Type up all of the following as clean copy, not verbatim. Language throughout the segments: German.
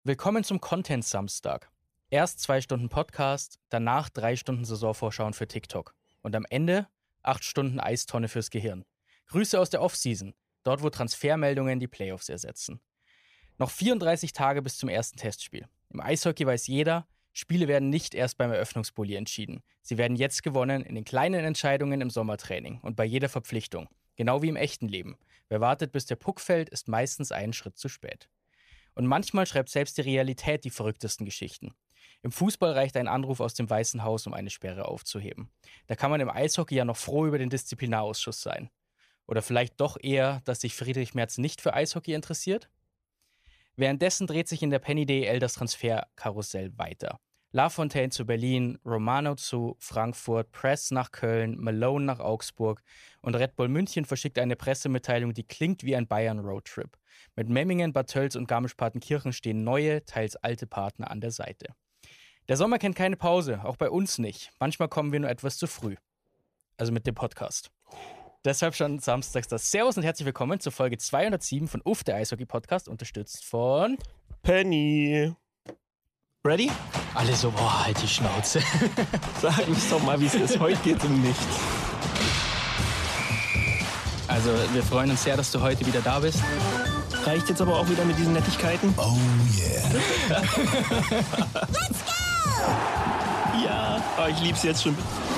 Willkommen zum Content Samstag. Erst 2 Stunden Podcast, danach 3 Stunden Saisonvorschauen für TikTok. Und am Ende 8 Stunden Eistonne fürs Gehirn. Grüße aus der Offseason, dort wo Transfermeldungen die Playoffs ersetzen. Noch 34 Tage bis zum ersten Testspiel. Im Eishockey weiß jeder, Spiele werden nicht erst beim Eröffnungsbully entschieden. Sie werden jetzt gewonnen in den kleinen Entscheidungen im Sommertraining und bei jeder Verpflichtung. Genau wie im echten Leben. Wer wartet, bis der Puck fällt, ist meistens einen Schritt zu spät. Und manchmal schreibt selbst die Realität die verrücktesten Geschichten. Im Fußball reicht ein Anruf aus dem Weißen Haus, um eine Sperre aufzuheben. Da kann man im Eishockey ja noch froh über den Disziplinarausschuss sein. Oder vielleicht doch eher, dass sich Friedrich Merz nicht für Eishockey interessiert? Währenddessen dreht sich in der Penny DEL das Transferkarussell weiter. Lafontaine zu Berlin, Romano zu Frankfurt, Press nach Köln, Malone nach Augsburg und Red Bull München verschickt eine Pressemitteilung, die klingt wie ein Bayern-Roadtrip. Mit Memmingen, Bad Tölz und Garmisch-Partenkirchen stehen neue, teils alte Partner an der Seite. Der Sommer kennt keine Pause, auch bei uns nicht. Manchmal kommen wir nur etwas zu früh. Also mit dem Podcast. Deshalb schon samstags das Servus und herzlich willkommen zur Folge 207 von UFF, der Eishockey-Podcast, unterstützt von Penny. Ready? Alle so, boah, halt die Schnauze. Sag uns doch mal, wie es ist. Heute geht's um nichts. Also, wir freuen uns sehr, dass du heute wieder da bist. Reicht jetzt aber auch wieder mit diesen Nettigkeiten? Oh yeah. Let's go! Ja, oh, ich lieb's jetzt schon.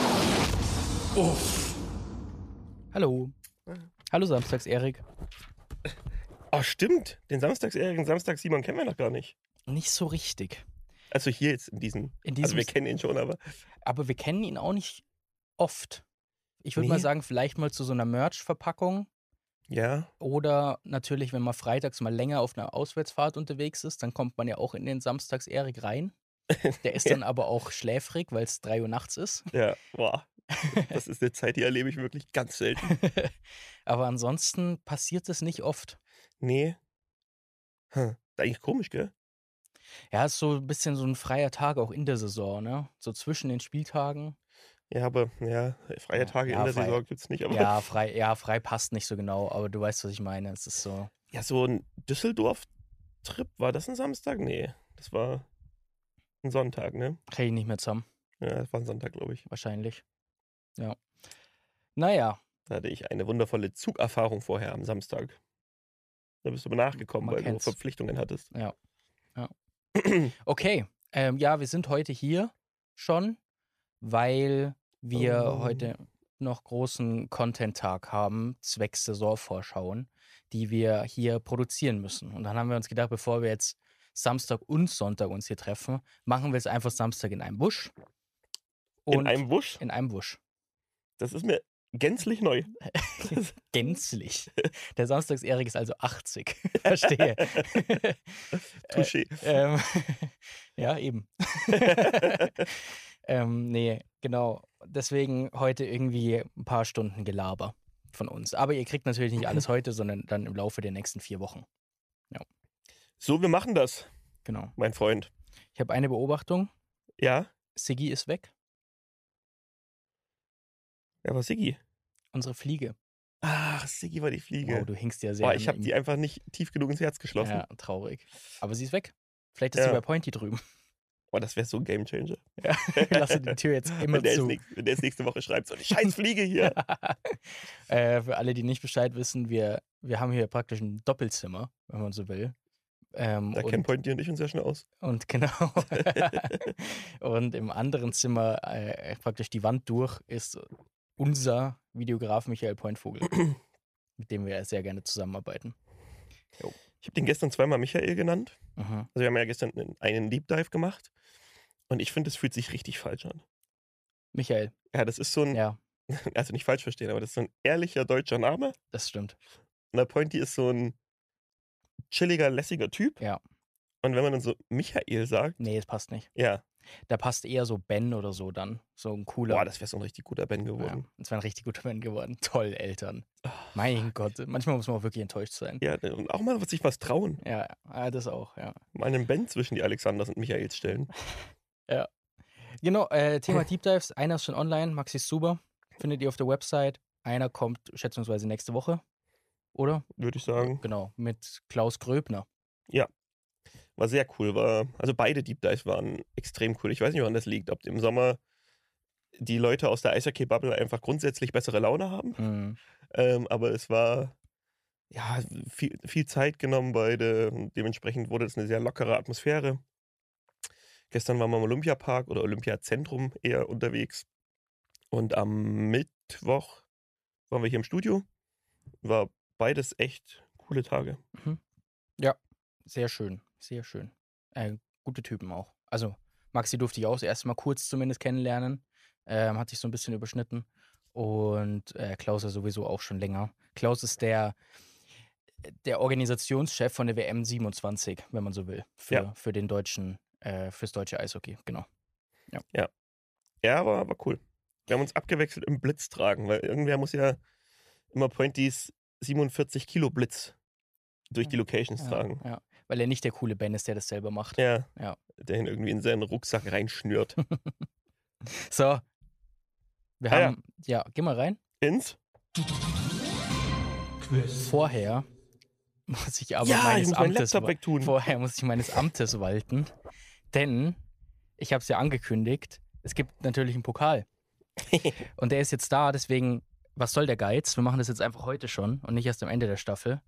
Uff. Hallo. Hallo Samstags, Erik. Oh, stimmt. Den Samstags Simon kennen wir noch gar nicht. Nicht so richtig. Also hier jetzt in diesem also wir kennen ihn schon, aber... Aber wir kennen ihn auch nicht oft. Ich würde mal sagen, vielleicht mal zu so einer Merch-Verpackung. Ja. Oder natürlich, wenn man freitags mal länger auf einer Auswärtsfahrt unterwegs ist, dann kommt man ja auch in den Samstags Erik rein. Der ist dann aber auch schläfrig, weil es 3 Uhr nachts ist. Ja, boah. Das ist eine Zeit, die erlebe ich wirklich ganz selten. Aber ansonsten passiert es nicht oft. Nee. Ist eigentlich komisch, gell? Ja, ist so ein bisschen so ein freier Tag auch in der Saison, ne? So zwischen den Spieltagen. Ja, aber freie Tage in der Saison gibt's nicht. Aber frei passt nicht so genau, aber du weißt, was ich meine. Es ist so. Ja, so ein Düsseldorf-Trip, war das ein Samstag? Nee, das war ein Sonntag, ne? Kriege ich nicht mehr zusammen. Ja, das war ein Sonntag, glaube ich. Wahrscheinlich. Ja. Naja. Da hatte ich eine wundervolle Zugerfahrung vorher am Samstag. Da bist du aber nachgekommen, weil du Verpflichtungen hattest. Ja. Okay. Ja, wir sind heute hier schon, weil wir heute noch großen Content-Tag haben, zwecks Saisonvorschauen, die wir hier produzieren müssen. Und dann haben wir uns gedacht, bevor wir jetzt Samstag und Sonntag uns hier treffen, machen wir es einfach Samstag in einem Busch. In einem Busch? In einem Busch. Das ist mir gänzlich neu. Gänzlich. Der Samstags-Erik ist also 80. Verstehe. Touché. Ja, eben. Nee, genau. Deswegen heute irgendwie ein paar Stunden Gelaber von uns. Aber ihr kriegt natürlich nicht alles heute, sondern dann im Laufe der nächsten 4 Wochen. Ja. So, wir machen das. Genau. Mein Freund. Ich habe eine Beobachtung. Ja? Siggi ist weg. Ja, aber Siggi. Unsere Fliege. Ach, Siggi war die Fliege. Wow, du hinkst ja sehr. Boah, ich habe die einfach nicht tief genug ins Herz geschlossen. Ja, traurig. Aber sie ist weg. Vielleicht ist sie bei Pointy drüben. Oh, das wäre so ein Gamechanger. Ja, ich lasse die Tür jetzt immer zu. Wenn der es nächste Woche schreibt, so eine scheiß Fliege hier. Für alle, die nicht Bescheid wissen, wir haben hier praktisch ein Doppelzimmer, wenn man so will. Da kennen Pointy und ich uns ja schon aus. Und genau. Und im anderen Zimmer, praktisch die Wand durch, ist unser Videograf Michael Pointvogel, mit dem wir sehr gerne zusammenarbeiten. Jo. Ich habe den gestern zweimal Michael genannt. Mhm. Also wir haben ja gestern einen Deep Dive gemacht. Und ich finde, es fühlt sich richtig falsch an. Michael. Ja, das ist so ein, also nicht falsch verstehen, aber das ist so ein ehrlicher deutscher Name. Das stimmt. Und der Pointy ist so ein chilliger, lässiger Typ. Ja. Und wenn man dann so Michael sagt. Nee, es passt nicht. Ja. Da passt eher so Ben oder so dann. So ein cooler. Boah, das wäre so ein richtig guter Ben geworden. Ja, das wäre ein richtig guter Ben geworden. Toll, Eltern. Mein Gott. Manchmal muss man auch wirklich enttäuscht sein. Ja, und auch mal sich was trauen. Ja, das auch, ja. Mal einen Ben zwischen die Alexanders und Michaels stellen. Ja. Genau, Thema Deep Dives. Einer ist schon online. Maxi Suber. Findet ihr auf der Website. Einer kommt schätzungsweise nächste Woche. Oder? Würde ich sagen. Genau, mit Klaus Gröbner. Ja. War sehr cool. Also beide Deep Dives waren extrem cool. Ich weiß nicht, woran das liegt. Ob im Sommer die Leute aus der Eishockey-Bubble einfach grundsätzlich bessere Laune haben. Mhm. Aber es war ja viel Zeit genommen beide. Dementsprechend wurde es eine sehr lockere Atmosphäre. Gestern waren wir im Olympiapark oder Olympiazentrum eher unterwegs. Und am Mittwoch waren wir hier im Studio. War beides echt coole Tage. Mhm. Ja, sehr schön, sehr schön. Gute Typen auch. Also Maxi durfte ich auch erst mal kurz zumindest kennenlernen. Hat sich so ein bisschen überschnitten. Und Klaus ja sowieso auch schon länger. Klaus ist der Organisationschef von der WM 27, wenn man so will, für den deutschen, fürs deutsche Eishockey, genau. Ja, war cool. Wir haben uns abgewechselt im Blitz tragen, weil irgendwer muss ja immer Pointies 47 Kilo Blitz durch die Locations tragen. Ja, weil er nicht der coole Ben ist, der das selber macht. Ja, Ja. der ihn irgendwie in seinen Rucksack reinschnürt. So. Wir haben, geh mal rein. Ins? Vorher muss ich aber meinen Laptop wegtun. Vorher muss ich meines Amtes walten, denn ich habe es ja angekündigt, es gibt natürlich einen Pokal. Und der ist jetzt da, deswegen, was soll der Geiz? Wir machen das jetzt einfach heute schon und nicht erst am Ende der Staffel.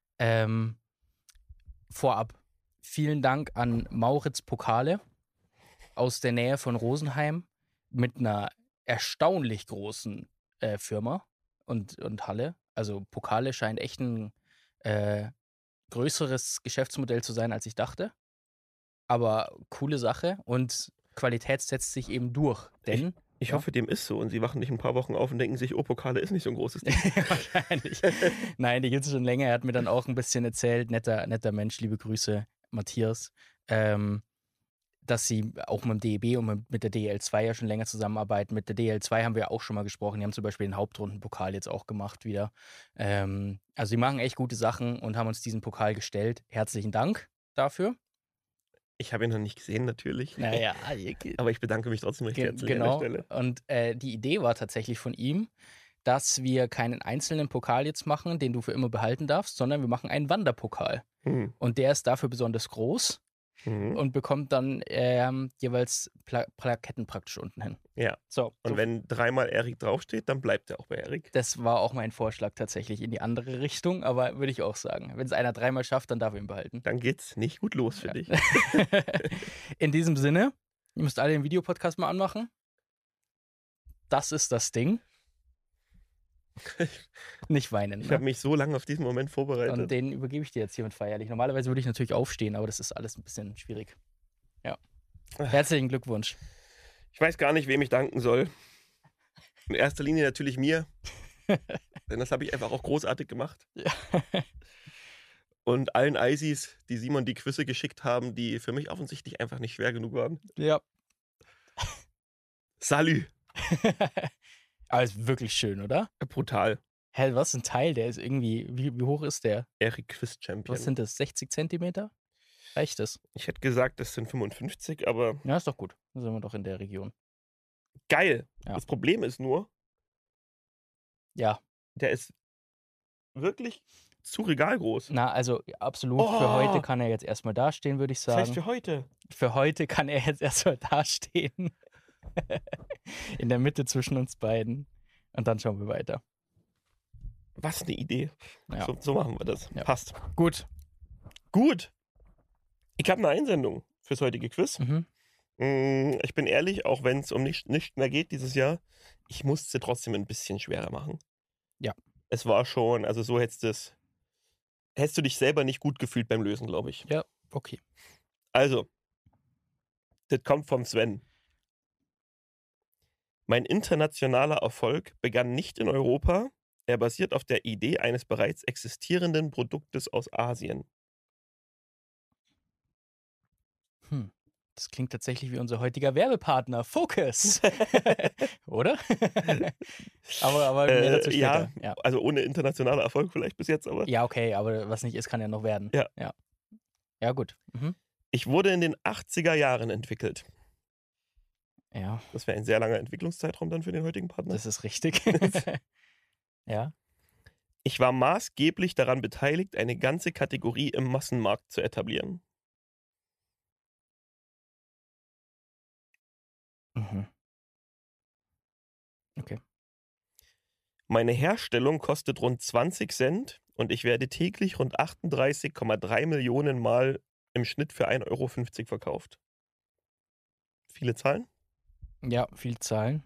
Vorab, vielen Dank an Mauritz Pokale aus der Nähe von Rosenheim mit einer erstaunlich großen Firma und Halle. Also Pokale scheint echt ein größeres Geschäftsmodell zu sein, als ich dachte. Aber coole Sache und Qualität setzt sich eben durch, denn... Ich hoffe, dem ist so und sie wachen nicht ein paar Wochen auf und denken sich, oh, Pokale ist nicht so ein großes Ding. Wahrscheinlich. Nein, die gibt es schon länger. Er hat mir dann auch ein bisschen erzählt, netter Mensch, liebe Grüße, Matthias, dass sie auch mit dem DEB und mit der DEL2 ja schon länger zusammenarbeiten. Mit der DEL2 haben wir ja auch schon mal gesprochen. Die haben zum Beispiel den Hauptrundenpokal jetzt auch gemacht wieder. Also die machen echt gute Sachen und haben uns diesen Pokal gestellt. Herzlichen Dank dafür. Ich habe ihn noch nicht gesehen, natürlich. Naja, aber ich bedanke mich trotzdem recht herzlich an der Stelle. Und die Idee war tatsächlich von ihm, dass wir keinen einzelnen Pokal jetzt machen, den du für immer behalten darfst, sondern wir machen einen Wanderpokal. Und der ist dafür besonders groß und bekommt dann jeweils Plaketten praktisch unten hin. Ja. So, und wenn dreimal Erik draufsteht, dann bleibt er auch bei Erik. Das war auch mein Vorschlag tatsächlich in die andere Richtung, aber würde ich auch sagen. Wenn es einer dreimal schafft, dann darf er ihn behalten. Dann geht's nicht gut los für dich. In diesem Sinne, ihr müsst alle den Videopodcast mal anmachen. Das ist das Ding. Nicht weinen. Ich habe mich so lange auf diesen Moment vorbereitet. Und den übergebe ich dir jetzt hiermit feierlich. Normalerweise würde ich natürlich aufstehen, aber das ist alles ein bisschen schwierig. Ja. Herzlichen Glückwunsch. Ich weiß gar nicht, wem ich danken soll. In erster Linie natürlich mir. Denn das habe ich einfach auch großartig gemacht. Ja. Und allen Eisis, die Simon die Quizze geschickt haben, die für mich offensichtlich einfach nicht schwer genug waren. Ja. Salü. Aber ist wirklich schön, oder? Brutal. Hä, was ein Teil, der ist irgendwie, wie hoch ist der? Erik Quiz Champion. Was sind das, 60 Zentimeter? Reicht das? Ich hätte gesagt, das sind 55, aber... Ja, ist doch gut. Dann sind wir doch in der Region. Geil. Ja. Das Problem ist nur... Ja. Der ist wirklich zu regalgroß. Na, also absolut. Für heute kann er jetzt erstmal dastehen, würde ich sagen. Das heißt für heute? Für heute kann er jetzt erstmal dastehen. In der Mitte zwischen uns beiden. Und dann schauen wir weiter. Was eine Idee. Ja. So machen wir das. Ja. Passt. Gut. Ich habe eine Einsendung fürs heutige Quiz. Ich bin ehrlich, auch wenn es um nichts mehr geht dieses Jahr, ich musste es trotzdem ein bisschen schwerer machen. Ja. Es war schon, also so hättest du dich selber nicht gut gefühlt beim Lösen, glaube ich. Ja, okay. Also, das kommt vom Sven. Mein internationaler Erfolg begann nicht in Europa. Er basiert auf der Idee eines bereits existierenden Produktes aus Asien. Das klingt tatsächlich wie unser heutiger Werbepartner, Focus. Oder? aber mehr dazu später. Ja, also ohne internationaler Erfolg vielleicht bis jetzt, aber... Ja, okay, aber was nicht ist, kann ja noch werden. Ja, gut. Ich wurde in den 80er Jahren entwickelt. Ja. Das wäre ein sehr langer Entwicklungszeitraum dann für den heutigen Partner. Das ist richtig. Ja. Ich war maßgeblich daran beteiligt, eine ganze Kategorie im Massenmarkt zu etablieren. Mhm. Okay. Meine Herstellung kostet rund 20 Cent und ich werde täglich rund 38,3 Millionen Mal im Schnitt für 1,50 € verkauft. Viele Zahlen? Ja, viel Zahlen.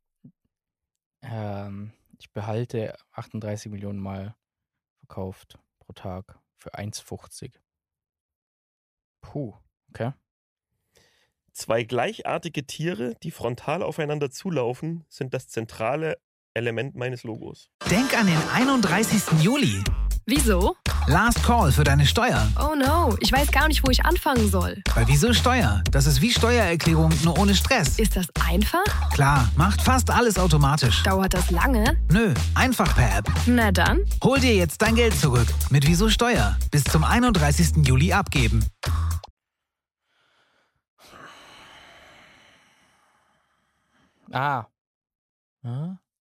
Ich behalte 38 Millionen Mal verkauft pro Tag für 1,50. Puh, okay. 2 gleichartige Tiere, die frontal aufeinander zulaufen, sind das zentrale Element meines Logos. Denk an den 31. Juli. Wieso? Last Call für deine Steuer. Oh no, ich weiß gar nicht, wo ich anfangen soll. Bei Wieso Steuer? Das ist wie Steuererklärung, nur ohne Stress. Ist das einfach? Klar, macht fast alles automatisch. Dauert das lange? Nö, einfach per App. Na dann. Hol dir jetzt dein Geld zurück. Mit Wieso Steuer. Bis zum 31. Juli abgeben. Ah. Hm?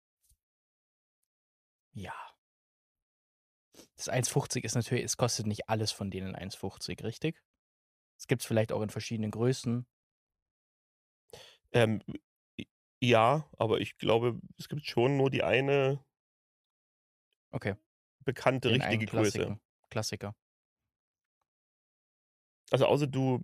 Ja. Das 1,50 ist natürlich, es kostet nicht alles von denen 1,50, richtig? Es gibt es vielleicht auch in verschiedenen Größen. Ähm, ja, aber ich glaube, es gibt schon nur die eine Okay. bekannte, Den richtige einen Größe. Klassiker. Also außer du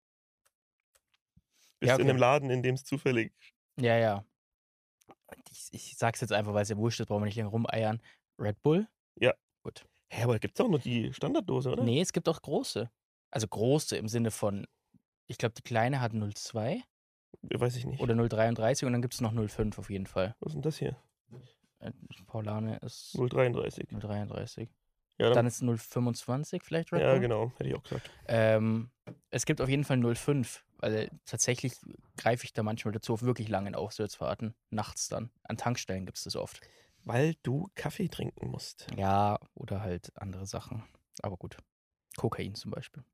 bist Ja, in okay. einem Laden, in dem es zufällig... Ja, ja. Ich sag's jetzt einfach, weil es ja wurscht ist, brauchen wir nicht lange rumeiern. Red Bull? Ja. Gut. Hä, aber gibt es auch nur die Standarddose, oder? Nee, es gibt auch große. Also große im Sinne von, ich glaube, die kleine hat 0,2 Weiß ich nicht. oder 0,33 und dann gibt es noch 0,5 auf jeden Fall. Was ist denn das hier? Paulane ist 0,33. 0,33. Ja, Dann ist 0,25 vielleicht Red ja, Bull. genau, hätte ich auch gesagt. Es gibt auf jeden Fall 0,5, weil tatsächlich greife ich da manchmal dazu auf wirklich langen Auswärtsfahrten, nachts dann. An Tankstellen gibt es das oft. Weil du Kaffee trinken musst. Ja, oder halt andere Sachen. Aber gut. Kokain zum Beispiel.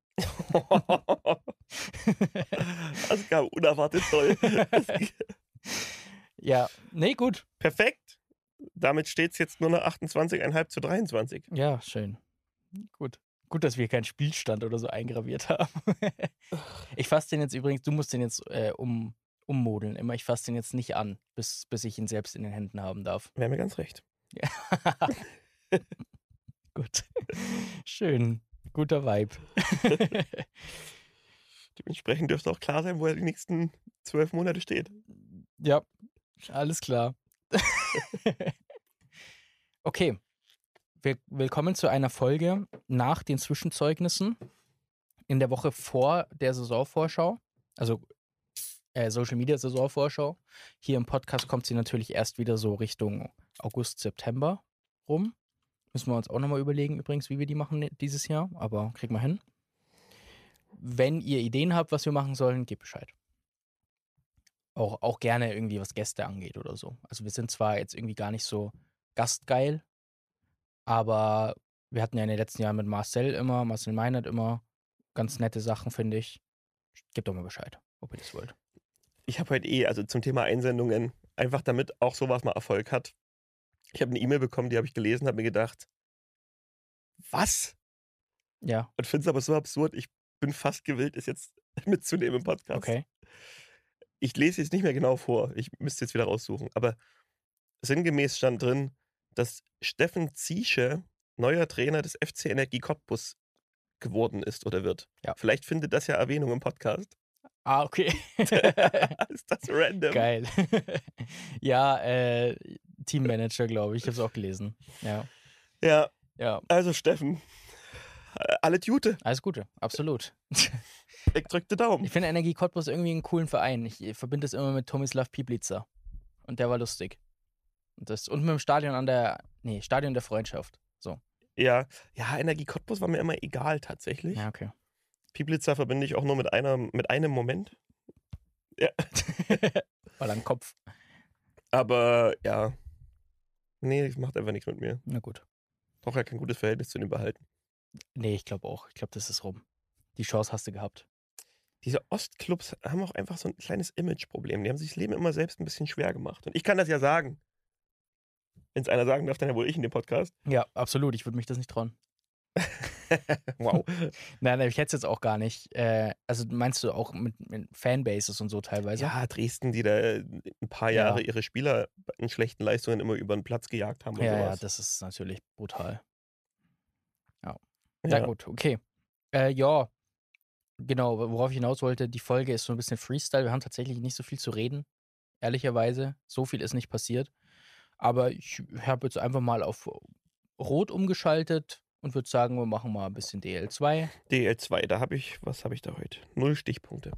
Das kam unerwartet toll. Ja, nee, gut. Perfekt. Damit steht es jetzt nur noch 28,5 zu 23. Ja, schön. Gut. Gut, dass wir keinen Spielstand oder so eingraviert haben. Ich fasse den jetzt übrigens, du musst den jetzt ummodeln. Immer, ich fasse den jetzt nicht an, bis ich ihn selbst in den Händen haben darf. Wäre mir ganz recht. Ja. Gut. Schön. Guter Vibe. Dementsprechend dürfte auch klar sein, wo er die nächsten 12 Monate steht. Ja, alles klar. Okay. Willkommen zu einer Folge nach den Zwischenzeugnissen in der Woche vor der Saisonvorschau. Also Social Media Saisonvorschau. Hier im Podcast kommt sie natürlich erst wieder so Richtung August, September rum. Müssen wir uns auch nochmal überlegen übrigens, wie wir die machen dieses Jahr. Aber kriegen wir hin. Wenn ihr Ideen habt, was wir machen sollen, gebt Bescheid. Auch gerne irgendwie, was Gäste angeht oder so. Also wir sind zwar jetzt irgendwie gar nicht so gastgeil, aber wir hatten ja in den letzten Jahren mit Marcel Meinert immer ganz nette Sachen, finde ich. Gebt doch mal Bescheid, ob ihr das wollt. Ich habe heute also zum Thema Einsendungen, einfach damit auch sowas mal Erfolg hat. Ich habe eine E-Mail bekommen, die habe ich gelesen, habe mir gedacht, was? Ja, Und finde es aber so absurd, ich bin fast gewillt, es jetzt mitzunehmen im Podcast. okay. Ich lese jetzt nicht mehr genau vor, ich müsste jetzt wieder raussuchen, aber sinngemäß stand drin, dass Steffen Ziesche neuer Trainer des FC Energie Cottbus geworden ist oder wird. Ja. Vielleicht findet das ja Erwähnung im Podcast. Ah, okay. Ist das random? Geil. Ja, Teammanager, glaube ich. Ich habe es auch gelesen. Ja. Ja, also Steffen, alle Tute. Alles Gute, absolut. Ich drück die Daumen. Ich finde Energie Cottbus irgendwie einen coolen Verein. Ich verbinde das immer mit Tomislav Piblica. Und der war lustig. Und mit dem Stadion Stadion der Freundschaft. So. Ja, Energie Cottbus war mir immer egal tatsächlich. Ja, okay. Piblica verbinde ich auch nur mit einem Moment. Ja. Weil am Kopf. Aber ja, nee, das macht einfach nichts mit mir. Na gut. Brauche ja kein gutes Verhältnis zu dem behalten. Nee, ich glaube auch. Ich glaube, das ist rum. Die Chance hast du gehabt. Diese Ostclubs haben auch einfach so ein kleines Imageproblem. Die haben sich das Leben immer selbst ein bisschen schwer gemacht. Und ich kann das ja sagen. Wenn es einer sagen darf, dann ja wohl ich in dem Podcast. Ja, absolut. Ich würde mich das nicht trauen. Wow. Nein, ich hätte es jetzt auch gar nicht. Also meinst du auch mit Fanbases und so teilweise? Ja, Dresden, die da ein paar Jahre ihre Spieler in schlechten Leistungen immer über den Platz gejagt haben und Ja, sowas. das ist natürlich brutal. Ja. Ja. Na gut, okay. Ja, genau, worauf ich hinaus wollte, die Folge ist so ein bisschen Freestyle. Wir haben tatsächlich nicht so viel zu reden, ehrlicherweise. So viel ist nicht passiert. Aber ich habe jetzt einfach mal auf Rot umgeschaltet und würde sagen, wir machen mal ein bisschen DL2. DL2, was habe ich da heute? 0 Stichpunkte.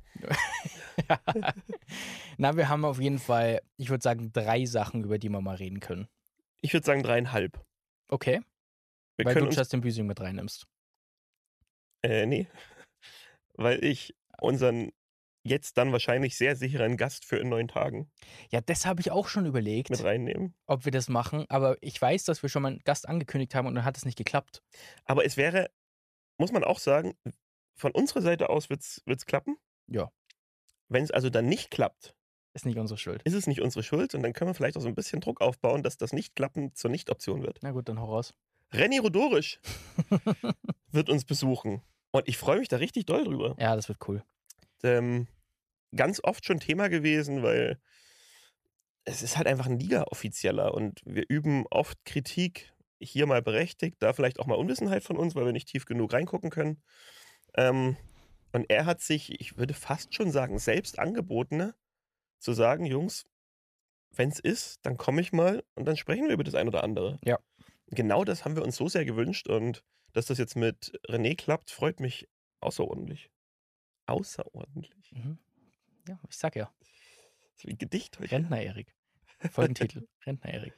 Na, wir haben auf jeden Fall, ich würde sagen, 3 Sachen, über die wir mal reden können. Ich würde sagen 3,5. Okay, Wir weil können du uns, Justin Büsing mit reinnimmst. nee, weil ich unseren jetzt dann wahrscheinlich sehr sicheren Gast für in 9 Tagen Ja, das habe ich auch schon überlegt, mit reinnehmen. ob wir das machen. Aber ich weiß, dass wir schon mal einen Gast angekündigt haben und dann hat es nicht geklappt. Aber es wäre, muss man auch sagen, von unserer Seite aus wird's klappen. Ja. Wenn es also dann nicht klappt, Ist nicht unsere Schuld. ist es nicht unsere Schuld und dann können wir vielleicht auch so ein bisschen Druck aufbauen, dass das Nicht-Klappen zur Nicht-Option wird. Na gut, dann hau raus. Renny Rodorisch wird uns besuchen und ich freue mich da richtig doll drüber. Ja, das wird cool. Ganz oft schon Thema gewesen, weil es ist halt einfach ein Liga-Offizieller und wir üben oft Kritik, hier mal berechtigt, da vielleicht auch mal Unwissenheit von uns, weil wir nicht tief genug reingucken können. Und er hat sich, ich würde fast schon sagen, selbst angeboten, zu sagen, Jungs, wenn es ist, dann komme ich mal und dann sprechen wir über das ein oder andere. Ja. Genau das haben wir uns so sehr gewünscht und dass das jetzt mit René klappt, freut mich außerordentlich. Außerordentlich. Mhm. Ja, ich sag ja. Das ist wie ein Gedicht heute. Rentner-Erik. Folgentitel. Rentner-Erik.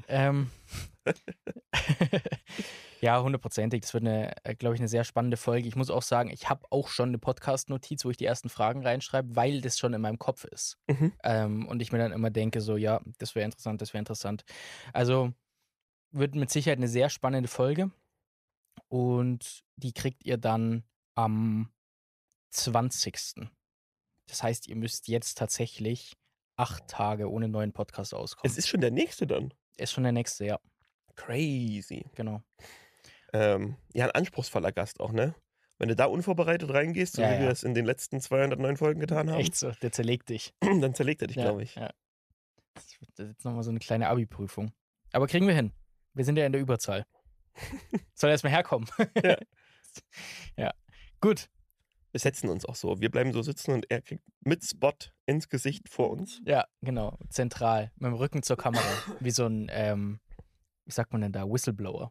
Ja, 100%. Das wird, glaube ich, eine sehr spannende Folge. Ich muss auch sagen, ich habe auch schon eine Podcast-Notiz, wo ich die ersten Fragen reinschreibe, weil das schon in meinem Kopf ist. Mhm. Und ich mir dann immer denke, so, ja, das wäre interessant, das wäre interessant. Also wird mit Sicherheit eine sehr spannende Folge. Und die kriegt ihr dann am 20. Das heißt, ihr müsst jetzt tatsächlich 8 Tage ohne neuen Podcast auskommen. Es ist schon der nächste dann. Ist schon der nächste, ja. Crazy. Genau. Ja, ein anspruchsvoller Gast auch, ne? Wenn du da unvorbereitet reingehst, so Ja, wie ja. wir es in den letzten 209 Folgen getan haben, Echt so, der zerlegt dich. dann zerlegt er dich, Ja, glaube ich. Ja. Das wird jetzt nochmal so eine kleine Abi-Prüfung. Aber kriegen wir hin. Wir sind ja in der Überzahl. Soll erstmal herkommen. Ja. Ja. Gut. Wir setzen uns auch so. Wir bleiben so sitzen und er kriegt mit Spot ins Gesicht vor uns. Ja, genau. Zentral. Mit dem Rücken zur Kamera. Wie so ein, wie sagt man denn da? Whistleblower.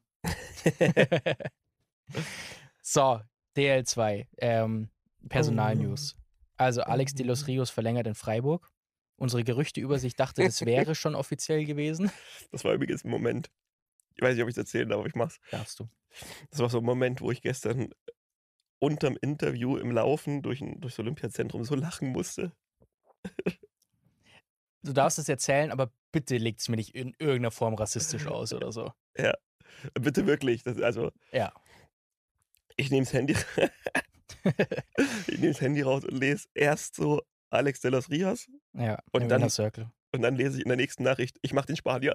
So, DL2. Personalnews. Also Alex de los Rios verlängert in Freiburg. Unsere Gerüchteübersicht dachte, das wäre schon offiziell gewesen. Das war übrigens ein Moment. Ich weiß nicht, ob ich es erzählen darf, aber ich mach's. Darfst du. Das war so ein Moment, wo ich gestern unterm Interview im Laufen durchs Olympiazentrum so lachen musste. Du darfst es erzählen, aber bitte legt es mir nicht in irgendeiner Form rassistisch aus oder so. Ja, bitte wirklich. Ja. Ich nehme das Handy, raus und lese erst so Alex de los Rios Ja, Und im dann- Inner Circle. und dann lese ich in der nächsten Nachricht, ich mache den Spanier.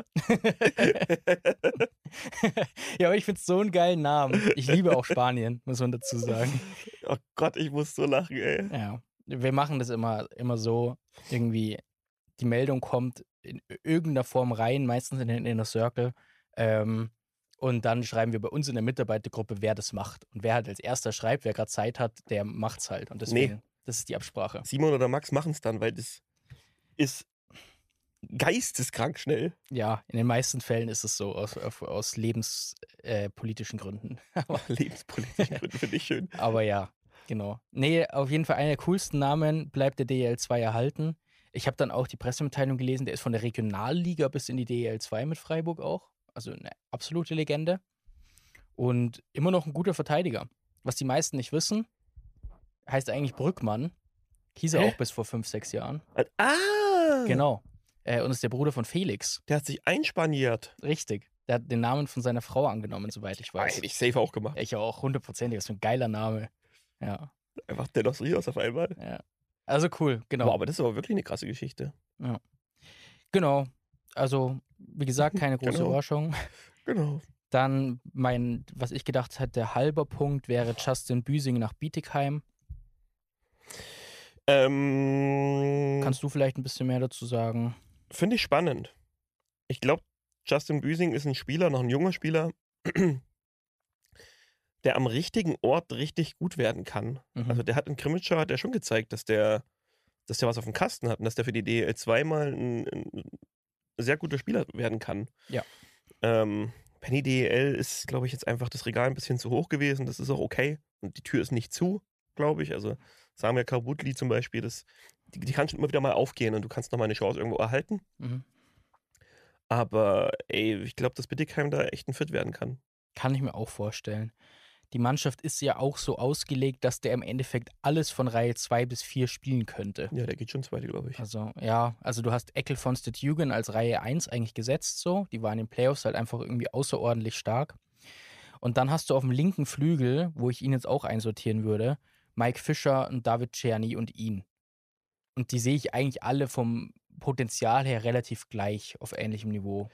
Ja, aber ich finde es so einen geilen Namen. Ich liebe auch Spanien, muss man dazu sagen. Oh Gott, ich muss so lachen, ey. Ja, wir machen das immer so, irgendwie die Meldung kommt in irgendeiner Form rein, meistens in den Inner Circle. Und dann schreiben wir bei uns in der Mitarbeitergruppe, wer das macht. Und wer halt als erster schreibt, wer gerade Zeit hat, der macht's halt. Und deswegen, das ist die Absprache. Simon oder Max machen es dann, weil das ist geisteskrank schnell. Ja, in den meisten Fällen ist es so, aus lebenspolitischen Gründen. Lebenspolitischen Gründen finde ich schön. Aber ja, genau. Nee, auf jeden Fall einer der coolsten Namen, bleibt der DEL2 erhalten. Ich habe dann auch die Pressemitteilung gelesen, der ist von der Regionalliga bis in die DEL2 mit Freiburg auch. Also eine absolute Legende. Und immer noch ein guter Verteidiger. Was die meisten nicht wissen, heißt eigentlich Brückmann. Hieß er Hä? auch bis vor 5, 6 Jahren. Ah! Genau. Und ist der Bruder von Felix. Der hat sich einspaniert. Richtig. Der hat den Namen von seiner Frau angenommen, soweit ich weiß. Hätte ich safe auch gemacht. Ich auch, 100%. Das ist so ein geiler Name. Ja. Einfach De los Rios auf einmal. Ja. Also cool, genau. Boah, aber das ist aber wirklich eine krasse Geschichte. Genau. Also, wie gesagt, keine große Genau. Überraschung. Genau. Dann was ich gedacht hätte, der halber Punkt wäre Justin Büsing nach Bietigheim. Kannst du vielleicht ein bisschen mehr dazu sagen? Finde ich spannend. Ich glaube, Justin Büsing ist ein Spieler, noch ein junger Spieler, der am richtigen Ort richtig gut werden kann. Mhm. Also der hat in Krimitschau hat er schon gezeigt, dass der was auf dem Kasten hat und dass der für die DEL 2 mal ein sehr guter Spieler werden kann. Ja. Penny DEL ist, glaube ich, jetzt einfach das Regal ein bisschen zu hoch gewesen. Das ist auch okay. Und die Tür ist nicht zu, glaube ich. Also Samir Kabutli zum Beispiel, die kann schon immer wieder mal aufgehen und du kannst noch mal eine Chance irgendwo erhalten. Mhm. Aber ey, ich glaube, dass Bietigheim da echt ein Fit werden kann. Kann ich mir auch vorstellen. Die Mannschaft ist ja auch so ausgelegt, dass der im Endeffekt alles von Reihe 2 bis 4 spielen könnte. Ja, der geht schon zweite, glaube ich. Also, ja, du hast Eckel von Stedtjugend als Reihe 1 eigentlich gesetzt so. Die waren in den Playoffs halt einfach irgendwie außerordentlich stark. Und dann hast du auf dem linken Flügel, wo ich ihn jetzt auch einsortieren würde, Mike Fischer und David Czerny und ihn. Und die sehe ich eigentlich alle vom Potenzial her relativ gleich auf ähnlichem Niveau.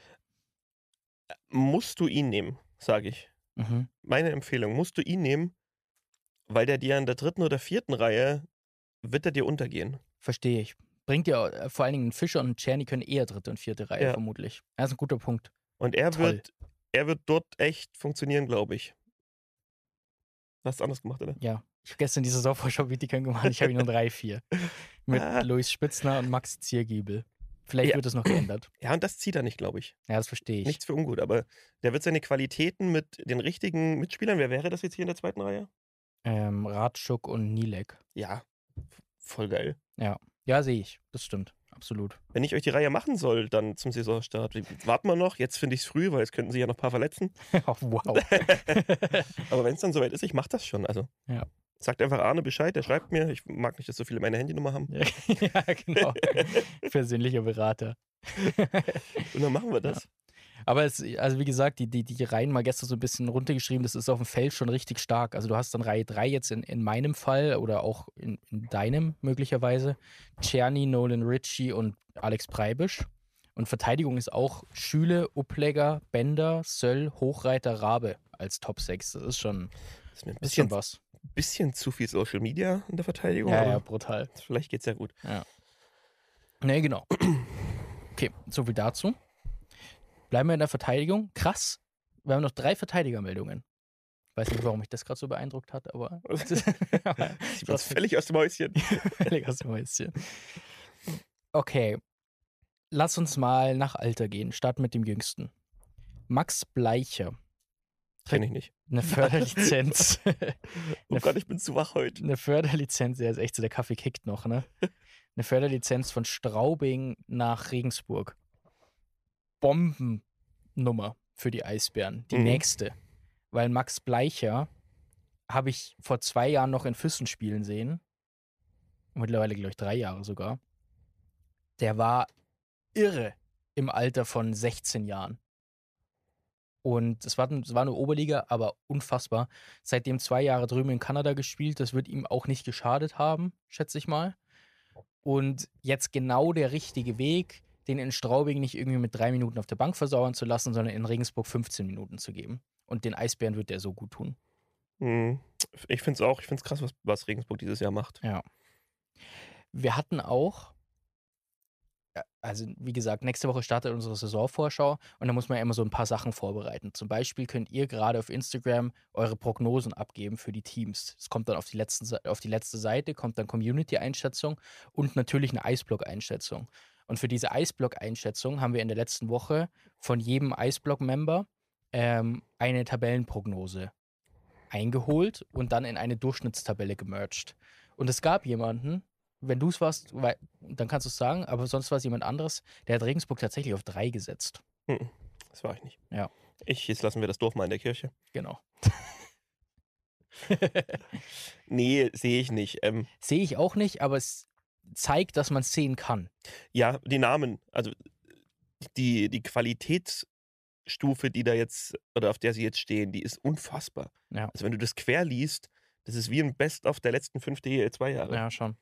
Musst du ihn nehmen, sage ich. Mhm. Meine Empfehlung, musst du ihn nehmen, weil der dir in der 3. oder 4. Reihe wird er dir untergehen. Verstehe ich. Bringt ja vor allen Dingen Fischer und Czerny können eher 3. und 4. Reihe Ja. vermutlich. Das ist ein guter Punkt. Und er Toll. wird dort echt funktionieren, glaube ich. Hast du anders gemacht, oder? Ja. Ich habe gestern die Saisonvorschau Bietigheim gemacht. Ich habe ihn nur 3-4. Mit Luis Spitzner und Max Ziergiebel. Vielleicht Ja. wird es noch geändert. Ja, und das zieht er nicht, glaube ich. Ja, das verstehe ich. Nichts für ungut, aber der wird seine Qualitäten mit den richtigen Mitspielern, wer wäre das jetzt hier in der 2. Reihe? Ratschuk und Nilek. Ja, voll geil. Ja, sehe ich. Das stimmt. Absolut. Wenn ich euch die Reihe machen soll, dann zum Saisonstart, warten wir noch. Jetzt finde ich es früh, weil es könnten sich ja noch ein paar verletzen. Oh, wow. Aber wenn es dann soweit ist, ich mache das schon. Also Ja. sagt einfach Arne Bescheid, der schreibt mir. Ich mag nicht, dass so viele meine Handynummer haben. Ja, genau. Persönlicher Berater. Und dann machen wir das. Aber also wie gesagt, die Reihen mal gestern so ein bisschen runtergeschrieben, das ist auf dem Feld schon richtig stark. Also du hast dann Reihe 3 jetzt in meinem Fall oder auch in deinem möglicherweise. Czerny, Nolan Ritchie und Alex Preibisch. Und Verteidigung ist auch Schüle, Upplegger, Bender, Söll, Hochreiter, Rabe als Top 6. Das ist schon Das ist mir ein bisschen was. bisschen zu viel Social Media in der Verteidigung. Ja, aber ja, brutal. vielleicht geht's ja gut. Nee, genau. Okay, soviel dazu. Bleiben wir in der Verteidigung. Krass. Wir haben noch 3 Verteidigermeldungen. Weiß nicht, warum mich das gerade so beeindruckt hat, aber Ich bin völlig aus dem Häuschen. völlig aus dem Häuschen. Okay. Lass uns mal nach Alter gehen. Starten mit dem Jüngsten. Max Bleicher. Kenn ich nicht. Eine Förderlizenz. Oh Gott, ich bin zu wach heute. Eine Förderlizenz, ja, ist echt so, der Kaffee kickt noch, ne? Eine Förderlizenz von Straubing nach Regensburg. Bombennummer für die Eisbären. Die nächste. Weil Max Bleicher habe ich vor 2 Jahren noch in Füssen spielen sehen. Mittlerweile, glaube ich, 3 Jahre sogar. Der war irre im Alter von 16 Jahren. Und es war eine Oberliga, aber unfassbar. Seitdem 2 Jahre drüben in Kanada gespielt. Das wird ihm auch nicht geschadet haben, schätze ich mal. Und jetzt genau der richtige Weg, den in Straubing nicht irgendwie mit 3 Minuten auf der Bank versauern zu lassen, sondern in Regensburg 15 Minuten zu geben. Und den Eisbären wird der so gut tun. Ich finde es auch. Ich finde es krass, was Regensburg dieses Jahr macht. Ja. Wir hatten auch, also wie gesagt, nächste Woche startet unsere Saisonvorschau und da muss man ja immer so ein paar Sachen vorbereiten. Zum Beispiel könnt ihr gerade auf Instagram eure Prognosen abgeben für die Teams. Es kommt dann auf die letzte Seite, kommt dann Community-Einschätzung und natürlich eine Eisblock-Einschätzung. Und für diese Eisblock-Einschätzung haben wir in der letzten Woche von jedem Eisblock-Member eine Tabellenprognose eingeholt und dann in eine Durchschnittstabelle gemerged. Und es gab jemanden, wenn du es warst, dann kannst du es sagen, aber sonst war es jemand anderes, der hat Regensburg tatsächlich auf 3 gesetzt. Das war ich nicht. Ja. Jetzt lassen wir das Dorf mal in der Kirche. Genau. Nee, sehe ich nicht. Sehe ich auch nicht, aber es zeigt, dass man es sehen kann. Ja, die Namen, also die Qualitätsstufe, die da jetzt, oder auf der sie jetzt stehen, die ist unfassbar. Ja. Also wenn du das quer liest, das ist wie ein Best-of der letzten 5 DEL2 Jahre. Ja, schon.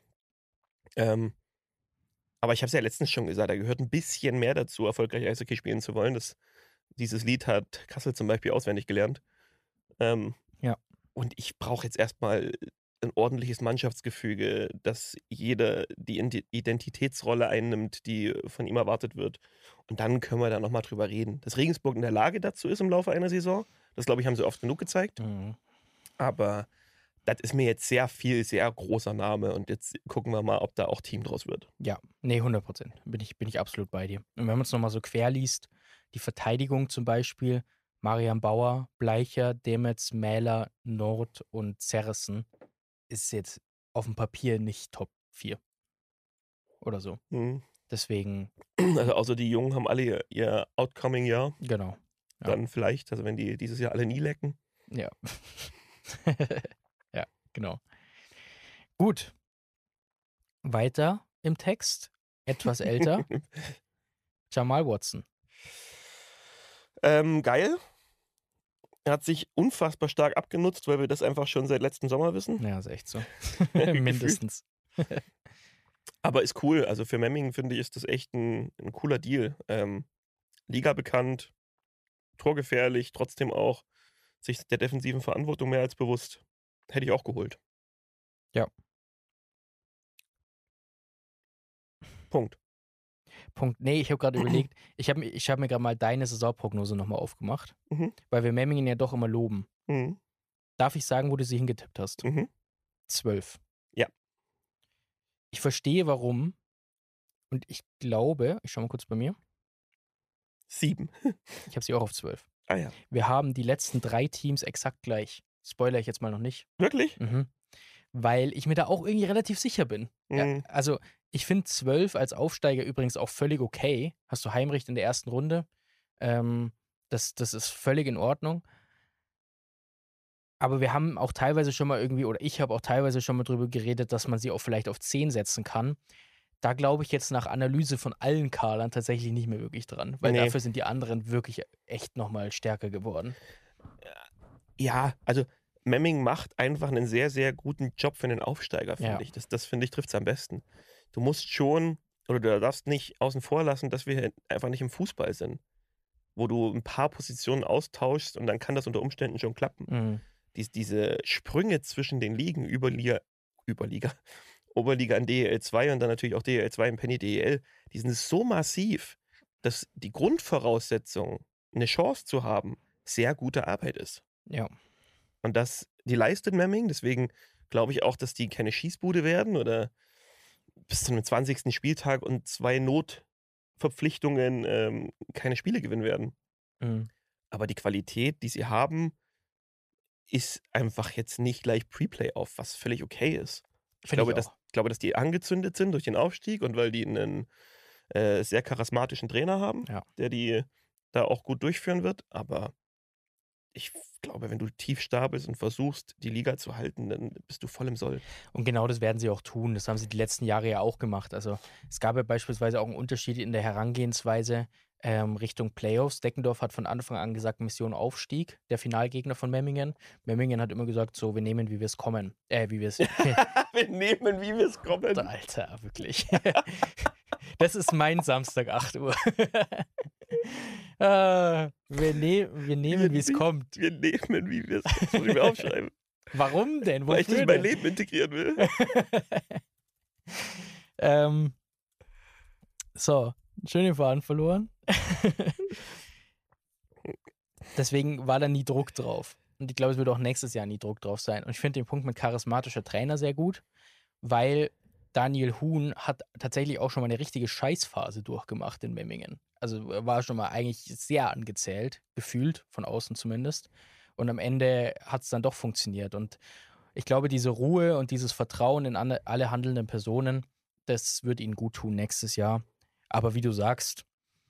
Aber ich habe es ja letztens schon gesagt, da gehört ein bisschen mehr dazu, erfolgreich Eishockey spielen zu wollen. Das Dieses Lied hat Kassel zum Beispiel auswendig gelernt. Ja. Und ich brauche jetzt erstmal ein ordentliches Mannschaftsgefüge, dass jeder die Identitätsrolle einnimmt, die von ihm erwartet wird. Und dann können wir da nochmal drüber reden. Dass Regensburg in der Lage dazu ist im Laufe einer Saison, das glaube ich, haben sie oft genug gezeigt. Mhm. Aber das ist mir jetzt sehr großer Name. Und jetzt gucken wir mal, ob da auch Team draus wird. Ja, nee, 100%. Bin ich absolut bei dir. Und wenn man es nochmal so quer liest, die Verteidigung zum Beispiel, Marian Bauer, Bleicher, Demetz, Mähler, Nord und Zerrissen ist jetzt auf dem Papier nicht Top 4 oder so. Mhm. Deswegen, Also außer die Jungen haben alle ihr Outcoming-Jahr. genau. Ja. Dann vielleicht, also wenn die dieses Jahr alle nie lecken. Ja. Ja, genau. Gut. Weiter im Text, etwas älter, Jamal Watson. Geil. Er hat sich unfassbar stark abgenutzt, weil wir das einfach schon seit letztem Sommer wissen. Ja, ist echt so. Gefühlt. Mindestens. Aber ist cool. Also für Memmingen, finde ich, ist das echt ein cooler Deal. Liga bekannt, torgefährlich, trotzdem auch sich der defensiven Verantwortung mehr als bewusst. Hätte ich auch geholt. Ja. Punkt. Nee, ich habe gerade überlegt, ich hab mir gerade mal deine Saisonprognose nochmal aufgemacht, Mhm. weil wir Memmingen ja doch immer loben. Mhm. Darf ich sagen, wo du sie hingetippt hast? Mhm. 12. Ja. Ich verstehe, warum. Und ich glaube, ich schau mal kurz bei mir, 7. ich habe sie auch auf 12. Ah ja. Wir haben die letzten 3 Teams exakt gleich. Spoiler ich jetzt mal noch nicht. Wirklich? Mhm. Weil ich mir da auch irgendwie relativ sicher bin. Ja, Mhm. also ich finde 12 als Aufsteiger übrigens auch völlig okay. Hast du Heimrecht in der ersten Runde. Das ist völlig in Ordnung. Aber wir haben auch teilweise schon mal irgendwie, oder ich habe auch teilweise schon mal drüber geredet, dass man sie auch vielleicht auf 10 setzen kann. Da glaube ich jetzt nach Analyse von allen Kadern tatsächlich nicht mehr wirklich dran. Weil Nee. dafür sind die anderen wirklich echt nochmal stärker geworden. Ja, also Memmingen macht einfach einen sehr, sehr guten Job für einen Aufsteiger, finde Ja. ich. Das finde ich, trifft es am besten. Du musst schon, oder du darfst nicht außen vor lassen, dass wir einfach nicht im Fußball sind, wo du ein paar Positionen austauschst und dann kann das unter Umständen schon klappen. Mhm. Diese Sprünge zwischen den Ligen, Oberliga in DEL 2 und dann natürlich auch DEL 2 in Penny DEL, die sind so massiv, dass die Grundvoraussetzung, eine Chance zu haben, sehr gute Arbeit ist. Ja. Und die leistet Memmingen, deswegen glaube ich auch, dass die keine Schießbude werden oder bis zum 20. Spieltag und 2 Notverpflichtungen keine Spiele gewinnen werden. Mhm. Aber die Qualität, die sie haben, ist einfach jetzt nicht gleich Pre-Playoff, was völlig okay ist. Ich glaube, dass die angezündet sind durch den Aufstieg und weil die einen sehr charismatischen Trainer haben, Ja. der die da auch gut durchführen wird. Aber ich glaube, wenn du tief stapelst und versuchst, die Liga zu halten, dann bist du voll im Soll. Und genau das werden sie auch tun. Das haben sie die letzten Jahre ja auch gemacht. Also es gab ja beispielsweise auch einen Unterschied in der Herangehensweise Richtung Playoffs. Deckendorf hat von Anfang an gesagt, Mission Aufstieg, der Finalgegner von Memmingen. Memmingen hat immer gesagt, so, wir nehmen, wie wir es kommen. Wie wir es... Wir nehmen, wie wir es kommen. Alter, wirklich. Das ist mein Samstag, 8 Uhr. Wir nehmen, wie es kommt. Wir nehmen, wie wir es kommen. Das muss ich mir aufschreiben. Warum denn? Weil ich das Wofür in mein denn? Leben integrieren will. So, schöne Faden verloren. Deswegen war da nie Druck drauf. Und ich glaube, es wird auch nächstes Jahr nie Druck drauf sein. Und ich finde den Punkt mit charismatischer Trainer sehr gut, weil Daniel Huhn hat tatsächlich auch schon mal eine richtige Scheißphase durchgemacht in Memmingen. Also er war schon mal eigentlich sehr angezählt, gefühlt, von außen zumindest. Und am Ende hat es dann doch funktioniert. Und ich glaube, diese Ruhe und dieses Vertrauen in alle handelnden Personen, das wird ihnen gut tun nächstes Jahr. Aber wie du sagst,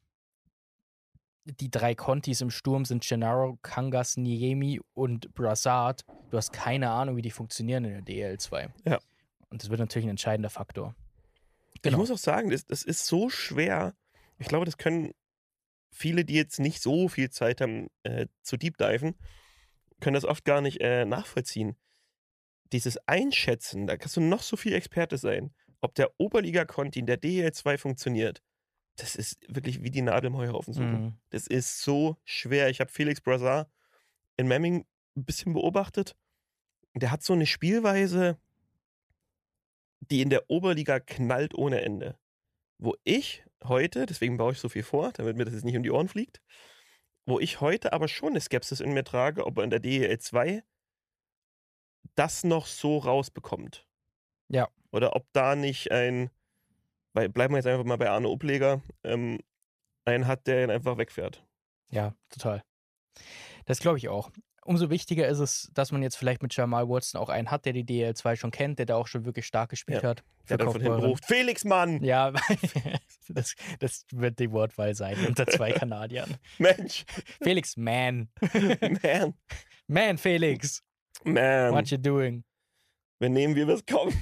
die 3 Contis im Sturm sind Gennaro, Kangas, Niemi und Brassard. Du hast keine Ahnung, wie die funktionieren in der DL2. Ja. Und das wird natürlich ein entscheidender Faktor. Ich muss auch sagen, das ist so schwer. Ich glaube, das können viele, die jetzt nicht so viel Zeit haben zu deep diven, können das oft gar nicht nachvollziehen. Dieses Einschätzen, da kannst du noch so viel Experte sein, ob der Oberliga-Conti in der DL2 funktioniert. das ist wirklich wie die Nadel im Heuhaufen suchen. Mhm. Das ist so schwer. Ich habe Felix Brazard in Memming ein bisschen beobachtet. Der hat so eine Spielweise, die in der Oberliga knallt ohne Ende. Wo ich heute, deswegen baue ich so viel vor, damit mir das jetzt nicht um die Ohren fliegt, wo ich heute aber schon eine Skepsis in mir trage, ob er in der DEL 2 das noch so rausbekommt. Ja. Oder ob da nicht bleiben wir jetzt einfach mal bei Arne Upleger, einen hat, der ihn einfach wegfährt. Ja, total. Das glaube ich auch. Umso wichtiger ist es, dass man jetzt vielleicht mit Jamal Watson auch einen hat, der die DL2 schon kennt, der da auch schon wirklich stark gespielt hat. Der dann von hinten ruft, Felix, Mann! Ja, das wird die Wortwahl sein unter 2 Kanadiern. Mensch! Felix, man. Man! Man, Felix. Man! What you doing? Wir nehmen, wie wir es kommen.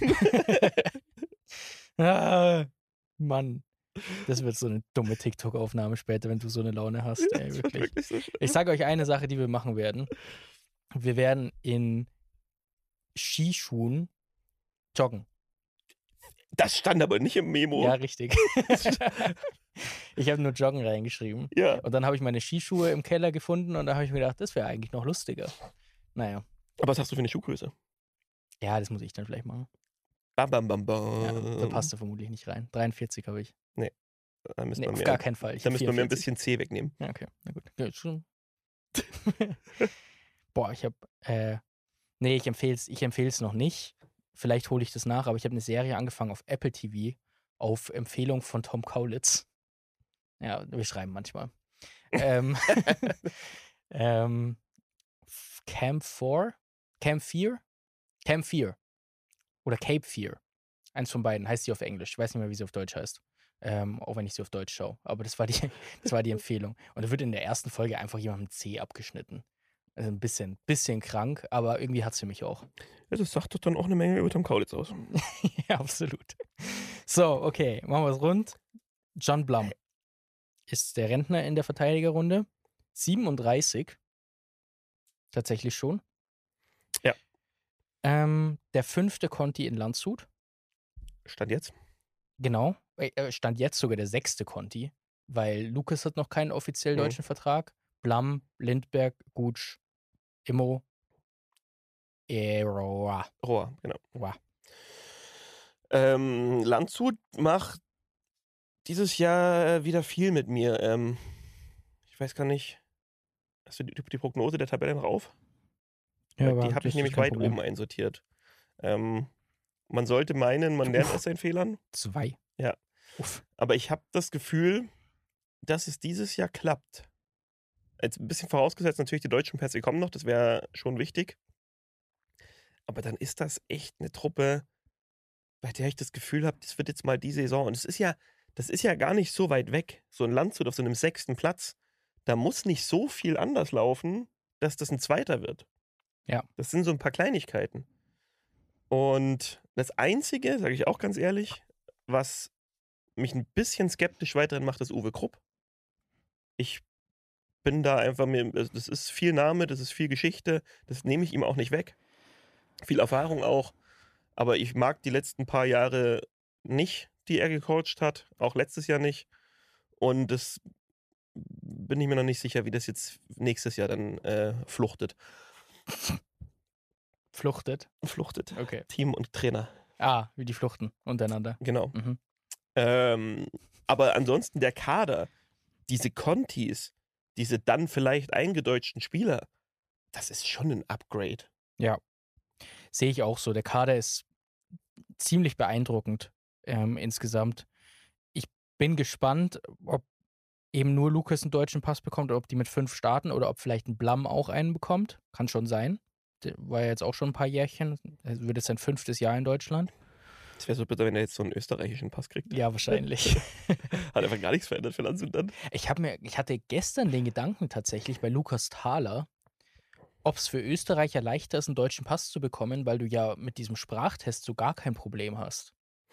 Ah, Mann. Das wird so eine dumme TikTok-Aufnahme später, wenn du so eine Laune hast. Ey, Das wird wirklich. wirklich so schlimm. Ich sage euch eine Sache, die wir machen werden. Wir werden in Skischuhen joggen. Das stand aber nicht im Memo. Ja, richtig. Ich habe nur Joggen reingeschrieben. Ja. Und dann habe ich meine Skischuhe im Keller gefunden und da habe ich mir gedacht, das wäre eigentlich noch lustiger. Naja. Aber was hast du für eine Schuhgröße? Ja, das muss ich dann vielleicht machen. Bam, bam, bam, bam. Ja, da passt er vermutlich nicht rein. 43 habe ich. Da müssen Nee, wir auf mehr, gar keinen Fall. Ich da hab müssen wir mir ein 44. bisschen C wegnehmen. Ja, okay. Na gut. Ja, schon. Boah, ich habe. Nee, ich empfehle es noch nicht. Vielleicht hole ich das nach, aber ich habe eine Serie angefangen auf Apple TV auf Empfehlung von Tom Kaulitz. Ja, wir schreiben manchmal. Camp 4? Camp 4? Camp 4. Oder Cape 4. Eins von beiden heißt sie auf Englisch. Ich weiß nicht mehr, wie sie auf Deutsch heißt. Auch wenn ich sie auf Deutsch schaue. Aber das war die Empfehlung. Und da wird in der ersten Folge einfach jemandem C abgeschnitten. Also ein bisschen krank, aber irgendwie hat es für mich auch. Ja, das sagt doch dann auch eine Menge über Tom Kaulitz aus. Ja, absolut. So, okay, machen wir es rund. John Blum ist der Rentner in der Verteidigerrunde. 37. Tatsächlich schon. Ja. Der 5. Conti in Landshut. Stand jetzt? Genau. Stand jetzt sogar der 6. Conti, weil Lukas hat noch keinen offiziell deutschen Vertrag. Blum, Lindberg, Gutsch, Immo, Roa. Rohr, genau. Roa. Landshut macht dieses Jahr wieder viel mit mir. Ich weiß gar nicht. Hast du die Prognose der Tabelle noch auf? Ja, Die habe ich nämlich weit oben einsortiert. Man sollte meinen, man lernt aus seinen Fehlern. 2. Ja. Uff. Aber ich habe das Gefühl, dass es dieses Jahr klappt. Jetzt ein bisschen vorausgesetzt, natürlich die deutschen Pässe kommen noch, das wäre schon wichtig. Aber dann ist das echt eine Truppe, bei der ich das Gefühl habe, das wird jetzt mal die Saison. Und das ist ja gar nicht so weit weg. So ein Landshut auf so einem 6. Platz, da muss nicht so viel anders laufen, dass das ein 2. wird. Ja. Das sind so ein paar Kleinigkeiten. Und das Einzige, sage ich auch ganz ehrlich, was mich ein bisschen skeptisch weiterhin macht, ist Uwe Krupp. Ich bin da einfach das ist viel Name, das ist viel Geschichte, das nehme ich ihm auch nicht weg. Viel Erfahrung auch, aber ich mag die letzten paar Jahre nicht, die er gecoacht hat, auch letztes Jahr nicht. Und das bin ich mir noch nicht sicher, wie das jetzt nächstes Jahr dann fluchtet. Fluchtet? Fluchtet. Okay. Team und Trainer. Ah, wie die fluchten untereinander. Genau. Mhm. Aber ansonsten der Kader, diese Contis, diese dann vielleicht eingedeutschten Spieler, das ist schon ein Upgrade. Ja. Sehe ich auch so. Der Kader ist ziemlich beeindruckend insgesamt. Ich bin gespannt, ob eben nur Lukas einen deutschen Pass bekommt oder ob die mit 5 starten oder ob vielleicht ein Blum auch einen bekommt. Kann schon sein. Der war ja jetzt auch schon ein paar Jährchen. Er wird jetzt sein 5. Jahr in Deutschland. Es wäre so bitter, wenn er jetzt so einen österreichischen Pass kriegt. Ja, wahrscheinlich. Hat einfach gar nichts verändert für Landshut dann. Ich hatte gestern den Gedanken tatsächlich bei Lukas Thaler, ob es für Österreicher leichter ist, einen deutschen Pass zu bekommen, weil du ja mit diesem Sprachtest so gar kein Problem hast.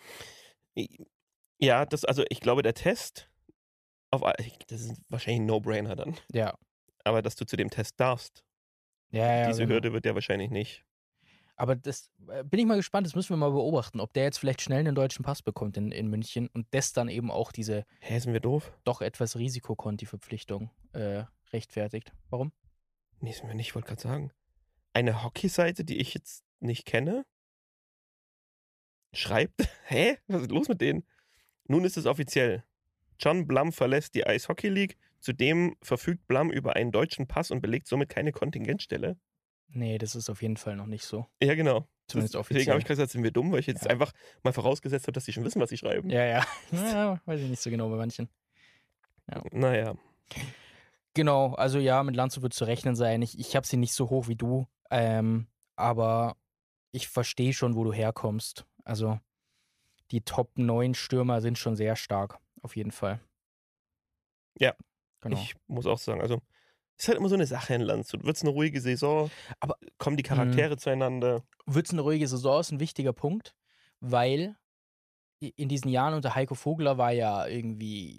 Ja, also ich glaube, der Test, das ist wahrscheinlich ein No-Brainer dann. Ja. Aber dass du zu dem Test darfst, Ja, diese genau. Hürde wird ja wahrscheinlich nicht. Aber das bin ich mal gespannt, das müssen wir mal beobachten, ob der jetzt vielleicht schnell einen deutschen Pass bekommt in München und das dann eben auch diese Hä, sind wir doof? doch etwas Risikokonti-Verpflichtung rechtfertigt. Warum? Nee, sind wir nicht, wollte gerade sagen. Eine Hockey-Seite, die ich jetzt nicht kenne, schreibt, hä? Was ist los mit denen? Nun ist es offiziell. John Blum verlässt die Eishockey League. Zudem verfügt Blum über einen deutschen Pass und belegt somit keine Kontingentstelle. Nee, das ist auf jeden Fall noch nicht so. Ja, genau. Zumindest offiziell. Deswegen habe ich gerade gesagt, sind wir dumm, weil ich jetzt Ja. einfach mal vorausgesetzt habe, dass die schon wissen, was sie schreiben. Ja, ja. Naja, weiß ich nicht so genau bei manchen. Naja. Genau, also ja, mit Landshut wird zu rechnen sein. Ich habe sie nicht so hoch wie du, aber ich verstehe schon, wo du herkommst. Also die Top 9 Stürmer sind schon sehr stark, auf jeden Fall. Ja, Genau. Ich muss auch sagen, also ist halt immer so eine Sache in Landshut. Wird es eine ruhige Saison, Aber- kommen die Charaktere zueinander. Wird es eine ruhige Saison, ist ein wichtiger Punkt, weil in diesen Jahren unter Heiko Vogler war ja irgendwie,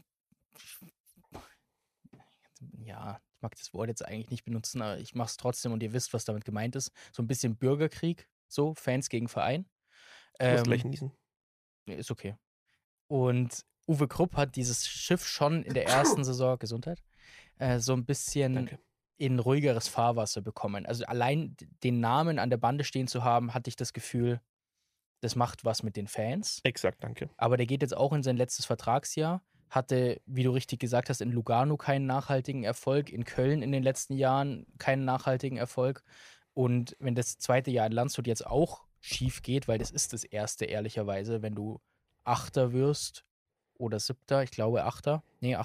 ja, ich mag das Wort jetzt eigentlich nicht benutzen, aber ich mache es trotzdem und ihr wisst, was damit gemeint ist. So ein bisschen Bürgerkrieg, so Fans gegen Verein. Ich muss gleich niesen. Nee, ist okay. Und Uwe Krupp hat dieses Schiff schon in der ersten Saison, Gesundheit, so ein bisschen Danke. in ruhigeres Fahrwasser bekommen. Also allein den Namen an der Bande stehen zu haben, hatte ich das Gefühl, das macht was mit den Fans. Exakt, danke. Aber der geht jetzt auch in sein letztes Vertragsjahr, hatte, wie du richtig gesagt hast, in Lugano keinen nachhaltigen Erfolg, in Köln in den letzten Jahren keinen nachhaltigen Erfolg. Und wenn das zweite Jahr in Landshut jetzt auch schief geht, weil das ist das erste, ehrlicherweise, wenn du Achter wirst oder Siebter, ich glaube Achter,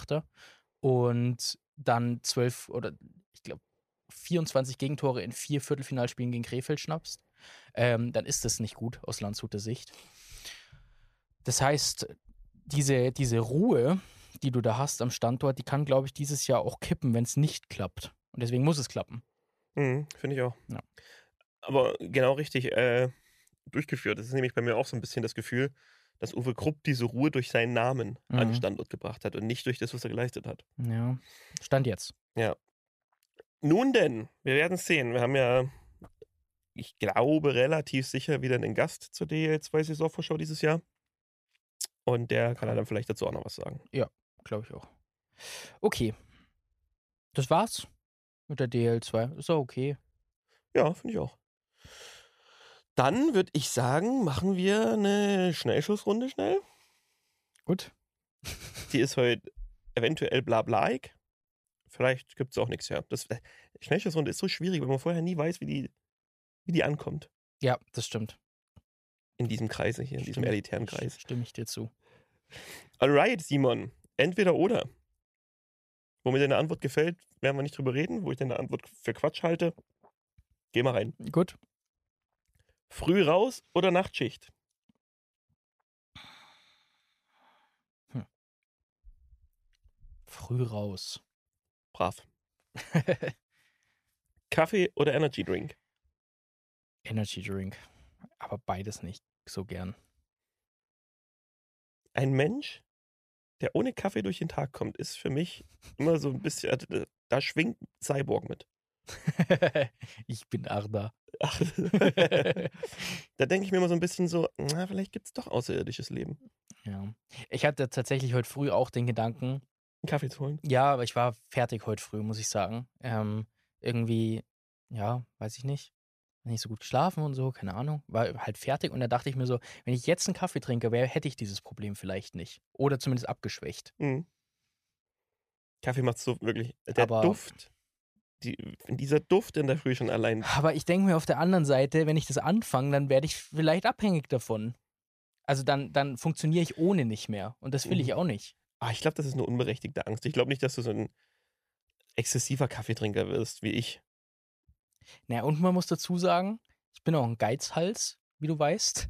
und dann 12 oder ich glaube 24 Gegentore in 4 Viertelfinalspielen gegen Krefeld schnappst, dann ist das nicht gut aus Landshuter Sicht. Das heißt, diese Ruhe, die du da hast am Standort, die kann, glaube ich, dieses Jahr auch kippen, wenn es nicht klappt. Und deswegen muss es klappen. Finde ich auch. Ja. Aber genau richtig durchgeführt. Das ist nämlich bei mir auch so ein bisschen das Gefühl, dass Uwe Krupp diese Ruhe durch seinen Namen an den Standort gebracht hat und nicht durch das, was er geleistet hat. Ja, Stand jetzt. Nun denn, wir werden es sehen. Wir haben ja, ich glaube, relativ sicher wieder einen Gast zur DL2-Saisonvorschau dieses Jahr. Und der kann dann vielleicht dazu auch noch was sagen. Glaube ich auch. Okay. Das war's mit der DL2. Ist auch okay. Ja, finde ich auch. Dann würde ich sagen, machen wir eine Schnellschussrunde schnell. Gut. Die ist heute eventuell blablaig. Vielleicht gibt es auch nichts her. Schnellschussrunde ist so schwierig, weil man vorher nie weiß, wie die ankommt. Ja, das stimmt. In diesem Kreise hier, in diesem elitären Kreis. Stimme ich dir zu. Alright, Simon. Entweder oder. Wo mir deine Antwort gefällt, werden wir nicht drüber reden. Wo ich deine Antwort für Quatsch halte, geh mal rein. Gut. Früh raus oder Nachtschicht? Früh raus. Brav. Kaffee oder Energy Drink? Energy Drink. Aber beides nicht so gern. Ein Mensch, der ohne Kaffee durch den Tag kommt, ist für mich immer so ein bisschen, da schwingt Cyborg mit. Ich bin Arda. Da denke ich mir immer so ein bisschen so, na, vielleicht gibt es doch außerirdisches Leben. Ja. Ich hatte tatsächlich heute früh auch den Gedanken, Einen Kaffee zu holen. ja, aber ich war fertig heute früh, muss ich sagen. Irgendwie, ja, weiß ich nicht. Nicht so gut geschlafen und so, keine Ahnung. War halt fertig und da dachte ich mir so, wenn ich jetzt einen Kaffee trinke, hätte ich dieses Problem vielleicht nicht. Oder zumindest abgeschwächt. Mhm. Kaffee macht so wirklich, der Aber- Duft, dieser Duft in der Früh schon allein. Aber ich denke mir auf der anderen Seite, wenn ich das anfange, dann werde ich vielleicht abhängig davon. Also dann funktioniere ich ohne nicht mehr. Und das will ich auch nicht. Ich glaube, das ist eine unberechtigte Angst. Ich glaube nicht, dass du so ein exzessiver Kaffeetrinker wirst, wie ich. Naja, und man muss dazu sagen, ich bin auch ein Geizhals, wie du weißt.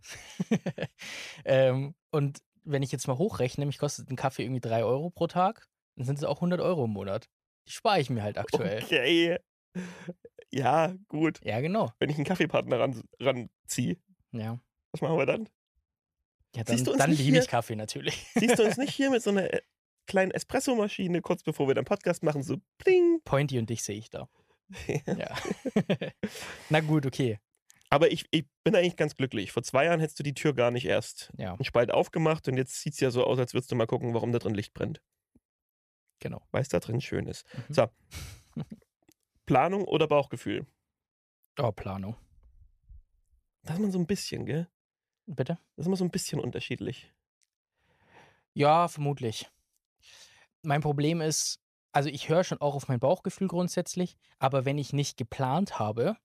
Und wenn ich jetzt mal hochrechne, mich kostet ein Kaffee irgendwie 3 Euro pro Tag, dann sind es auch 100 Euro im Monat. Die spare ich mir halt aktuell. Okay. Ja, gut. Ja, genau. Wenn ich einen Kaffeepartner ranziehe, Ja, was machen wir dann? ja Siehst du uns dann nicht liebe hier? ich Kaffee natürlich. Siehst du uns nicht hier mit so einer kleinen Espressomaschine, kurz bevor wir den Podcast machen, so pling. Pointy und dich sehe ich da. Ja. Na gut, okay. Aber ich bin eigentlich ganz glücklich. Vor 2 Jahren hättest du die Tür gar nicht erst Ja, einen Spalt aufgemacht und jetzt sieht es ja so aus, als würdest du mal gucken, warum da drin Licht brennt. genau. Weil es da drin schön ist. Mhm. So. Planung oder Bauchgefühl? Oh, Planung. Das ist man so ein bisschen, gell? Bitte? Das ist immer so ein bisschen unterschiedlich. Ja, vermutlich. Mein Problem ist, also ich höre schon auch auf mein Bauchgefühl grundsätzlich, aber wenn ich nicht geplant habe,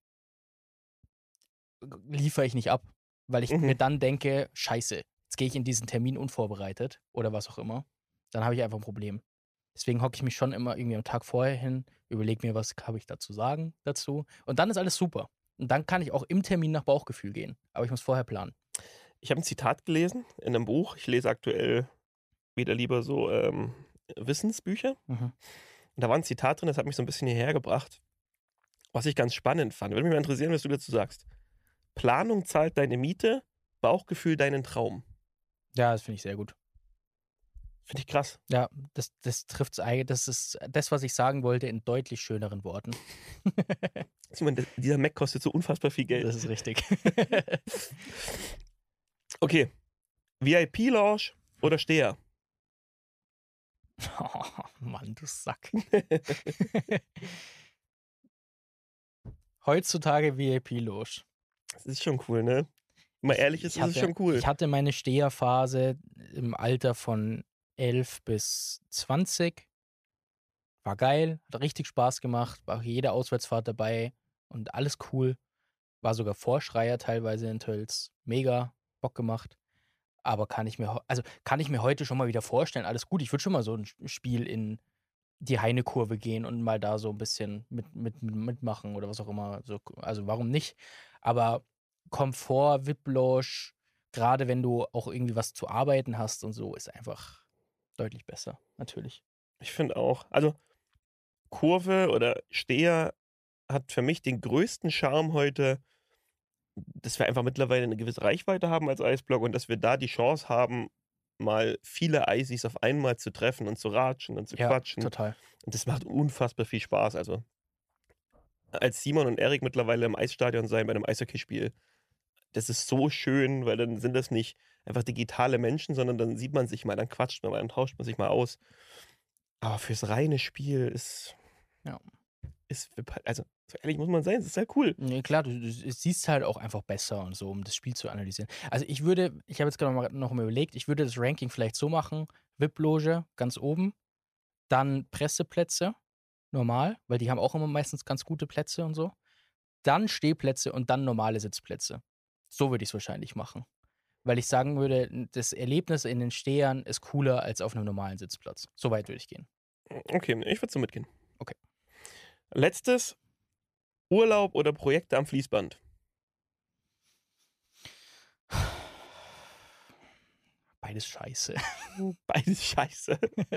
liefere ich nicht ab, weil ich mir dann denke, scheiße, jetzt gehe ich in diesen Termin unvorbereitet oder was auch immer. Dann habe ich einfach ein Problem. Deswegen hocke ich mich schon immer irgendwie am Tag vorher hin, überlege mir, was habe ich da zu sagen dazu. Und dann ist alles super. Und dann kann ich auch im Termin nach Bauchgefühl gehen. Aber ich muss vorher planen. Ich habe ein Zitat gelesen in einem Buch. Ich lese aktuell wieder lieber so Wissensbücher. Mhm. Und da war ein Zitat drin, das hat mich so ein bisschen hierher gebracht, was ich ganz spannend fand. Würde mich mal interessieren, was du dazu sagst. Planung zahlt deine Miete, Bauchgefühl deinen Traum. Ja, das finde ich sehr gut. Finde ich krass. Ja, das trifft's eigentlich. Das ist das, was ich sagen wollte, in deutlich schöneren Worten. Simon, dieser Mac kostet so unfassbar viel Geld. Das ist richtig. Okay. VIP-Lounge oder Steher? Oh, Mann, du Sack. Heutzutage VIP-Loge. Das ist schon cool, ne? Mal ehrlich, ist es schon cool. Ich hatte meine Steherphase im Alter von 11 bis 20. War geil, hat richtig Spaß gemacht, war jede Auswärtsfahrt dabei und alles cool. War sogar Vorschreier teilweise in Tölz. Mega Bock gemacht. Aber kann ich mir heute schon mal wieder vorstellen, alles gut. Ich würde schon mal so ein Spiel in die Heine-Kurve gehen und mal da so ein bisschen mitmachen oder was auch immer. Also warum nicht? Aber Komfort, VIP-Lounge, gerade wenn du auch irgendwie was zu arbeiten hast und so, ist einfach deutlich besser, natürlich. Ich finde auch. Also Kurve oder Steher hat für mich den größten Charme heute, dass wir einfach mittlerweile eine gewisse Reichweite haben als Eisblock und dass wir da die Chance haben, mal viele Eisis auf einmal zu treffen und zu ratschen und zu quatschen. Total. Und das macht unfassbar viel Spaß. Also als Simon und Erik mittlerweile im Eisstadion sein bei einem Eishockeyspiel, das ist so schön, weil dann sind das nicht einfach digitale Menschen, sondern dann sieht man sich mal, dann quatscht man mal, dann tauscht man sich mal aus. Aber fürs reine Spiel ist, also so ehrlich muss man sein, es ist halt cool. Nee, klar, du siehst halt auch einfach besser und so, um das Spiel zu analysieren. Also ich habe jetzt gerade noch mal überlegt, ich würde das Ranking vielleicht so machen, VIP-Loge ganz oben, dann Presseplätze, normal, weil die haben auch immer meistens ganz gute Plätze und so. Dann Stehplätze und dann normale Sitzplätze. So würde ich es wahrscheinlich machen. Weil ich sagen würde, das Erlebnis in den Stehern ist cooler als auf einem normalen Sitzplatz. So weit würde ich gehen. Okay, ich würde so mitgehen. Okay. Letztes, Urlaub oder Projekte am Fließband? Beides scheiße. Beides scheiße.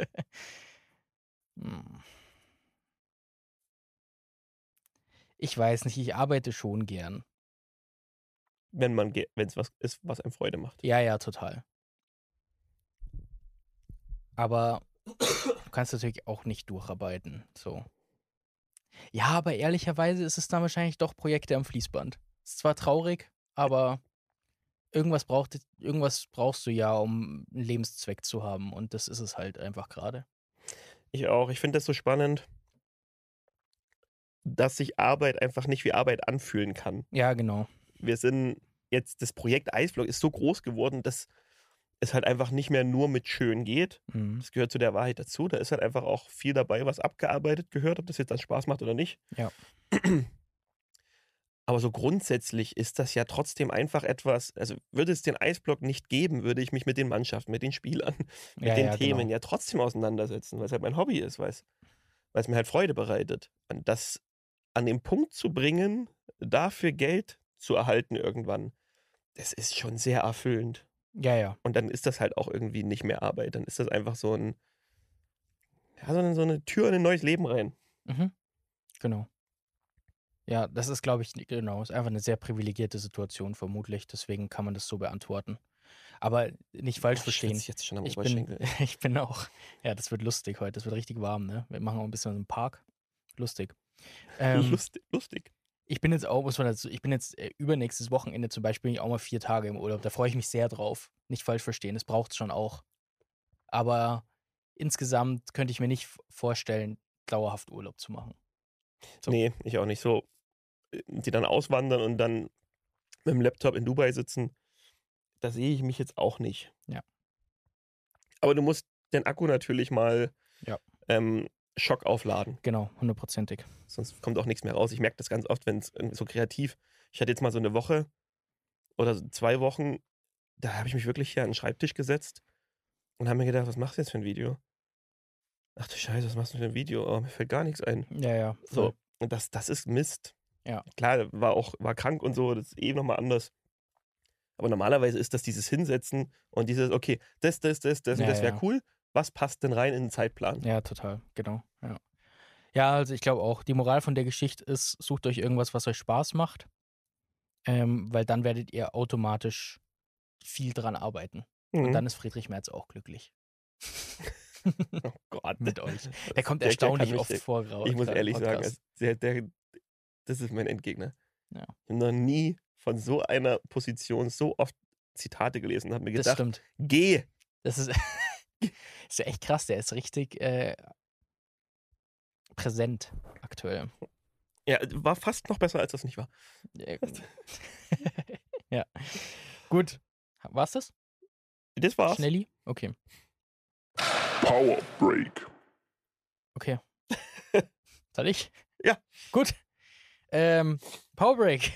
Ich weiß nicht, ich arbeite schon gern. Wenn es was ist, was einem Freude macht. Ja, total. Aber du kannst natürlich auch nicht durcharbeiten. So. Ja, aber ehrlicherweise ist es dann wahrscheinlich doch Projekte am Fließband. Ist zwar traurig, aber irgendwas brauchst du ja, um einen Lebenszweck zu haben. Und das ist es halt einfach gerade. Ich auch. Ich finde das so spannend, dass sich Arbeit einfach nicht wie Arbeit anfühlen kann. Ja, genau. Wir sind jetzt, das Projekt Eisblock ist so groß geworden, dass es halt einfach nicht mehr nur mit schön geht. Mhm. Das gehört zu der Wahrheit dazu. Da ist halt einfach auch viel dabei, was abgearbeitet gehört, ob das jetzt dann Spaß macht oder nicht. Ja. Aber so grundsätzlich ist das ja trotzdem einfach etwas, also würde es den Eisblock nicht geben, würde ich mich mit den Mannschaften, mit den Spielern, mit den Themen genau. ja trotzdem auseinandersetzen, weil es halt mein Hobby ist, weil es mir halt Freude bereitet. Und das an den Punkt zu bringen, dafür Geld zu erhalten irgendwann, das ist schon sehr erfüllend. Ja. Und dann ist das halt auch irgendwie nicht mehr Arbeit. Dann ist das einfach so eine Tür in ein neues Leben rein. Mhm. Genau. Ja, das ist, glaube ich, genau, ist einfach eine sehr privilegierte Situation vermutlich. Deswegen kann man das so beantworten. Aber nicht falsch verstehen. Ich schwitze jetzt schon am Ich Oberschenkel. bin auch. Ja, das wird lustig heute. Das wird richtig warm, ne? Wir machen auch ein bisschen im Park. Lustig. Lustig. Ich bin jetzt auch, übernächstes Wochenende zum Beispiel auch mal 4 Tage im Urlaub. Da freue ich mich sehr drauf. Nicht falsch verstehen, das braucht es schon auch. Aber insgesamt könnte ich mir nicht vorstellen, dauerhaft Urlaub zu machen. So. Nee, ich auch nicht. So, die dann auswandern und dann mit dem Laptop in Dubai sitzen, da sehe ich mich jetzt auch nicht. Ja. Aber du musst den Akku natürlich mal Ja. Schock aufladen. Genau, 100%ig. Sonst kommt auch nichts mehr raus. Ich merke das ganz oft, wenn es so kreativ. Ich hatte jetzt mal so eine Woche oder so 2 Wochen, da habe ich mich wirklich hier an den Schreibtisch gesetzt und habe mir gedacht, was machst du jetzt für ein Video? Ach du Scheiße, was machst du für ein Video? Oh, mir fällt gar nichts ein. Ja. So, und das ist Mist. Ja. Klar, war krank und so, das ist nochmal anders. Aber normalerweise ist das dieses Hinsetzen und dieses, okay, das und das wäre cool. Was passt denn rein in den Zeitplan? Ja, total, genau. Ja, also ich glaube auch, die Moral von der Geschichte ist, sucht euch irgendwas, was euch Spaß macht, weil dann werdet ihr automatisch viel dran arbeiten. Und dann ist Friedrich Merz auch glücklich. Oh Gott. Mit euch. Der kommt Der erstaunlich kann mich- oft vor. gerade Ich muss im ehrlich sagen, Podcast. das ist mein Endgegner. Ja. Ich habe noch nie von so einer Position so oft Zitate gelesen und habe mir Das gedacht, stimmt. geh. Das ist, ist ja echt krass. Der ist richtig präsent aktuell. Ja, war fast noch besser, als das nicht war. Ja. Gut. War's das? Das war's. Schnelli? Okay. Power Break. Okay. Soll ich? Ja. Gut. Power Break.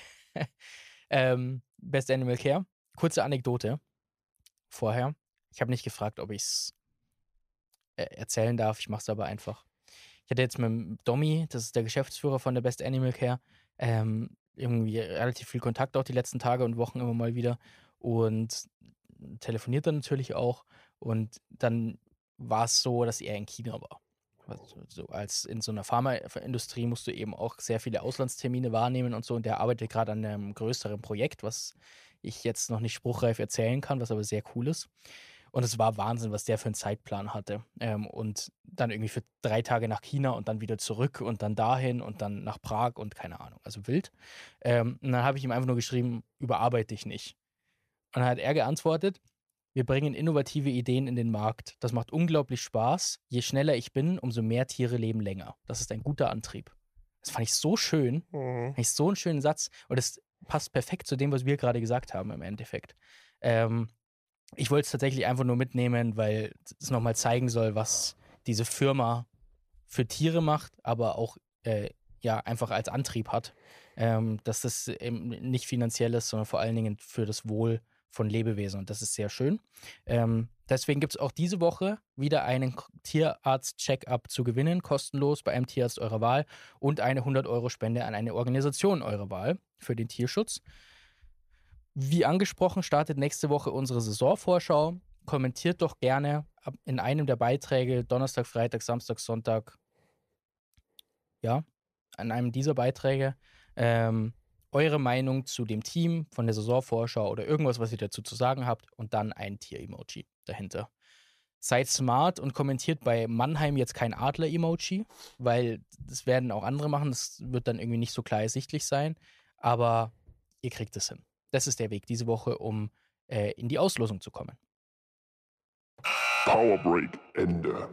Best Animal Care. Kurze Anekdote vorher. Ich habe nicht gefragt, ob ich es erzählen darf. Ich mache es aber einfach. Ich hatte jetzt mit dem Domi, das ist der Geschäftsführer von der Best Animal Care, irgendwie relativ viel Kontakt auch die letzten Tage und Wochen immer mal wieder und telefoniert dann natürlich auch. Und dann war es so, dass er in China war. Also so als in so einer Pharmaindustrie musst du eben auch sehr viele Auslandstermine wahrnehmen und so. Und der arbeitet gerade an einem größeren Projekt, was ich jetzt noch nicht spruchreif erzählen kann, was aber sehr cool ist. Und es war Wahnsinn, was der für einen Zeitplan hatte. Und dann irgendwie für 3 Tage nach China und dann wieder zurück und dann dahin und dann nach Prag und keine Ahnung. Also wild. Und dann habe ich ihm einfach nur geschrieben, überarbeite dich nicht. Und dann hat er geantwortet, wir bringen innovative Ideen in den Markt. Das macht unglaublich Spaß. Je schneller ich bin, umso mehr Tiere leben länger. Das ist ein guter Antrieb. Das fand ich so schön. Fand ich so einen schönen Satz. Und das passt perfekt zu dem, was wir gerade gesagt haben im Endeffekt. Ich wollte es tatsächlich einfach nur mitnehmen, weil es nochmal zeigen soll, was diese Firma für Tiere macht, aber auch einfach als Antrieb hat. Dass das eben nicht finanziell ist, sondern vor allen Dingen für das Wohl von Lebewesen. Und das ist sehr schön. Deswegen gibt es auch diese Woche wieder einen Tierarzt-Check-up zu gewinnen, kostenlos bei einem Tierarzt eurer Wahl und eine 100-Euro-Spende an eine Organisation eurer Wahl für den Tierschutz. Wie angesprochen, startet nächste Woche unsere Saisonvorschau. Kommentiert doch gerne in einem der Beiträge, Donnerstag, Freitag, Samstag, Sonntag, ja, an einem dieser Beiträge, eure Meinung zu dem Team von der Saisonvorschau oder irgendwas, was ihr dazu zu sagen habt und dann ein Tier-Emoji dahinter. Seid smart und kommentiert bei Mannheim jetzt kein Adler-Emoji, weil das werden auch andere machen, das wird dann irgendwie nicht so klar ersichtlich sein, aber ihr kriegt es hin. Das ist der Weg diese Woche, um in die Auslosung zu kommen. Power Break Ende.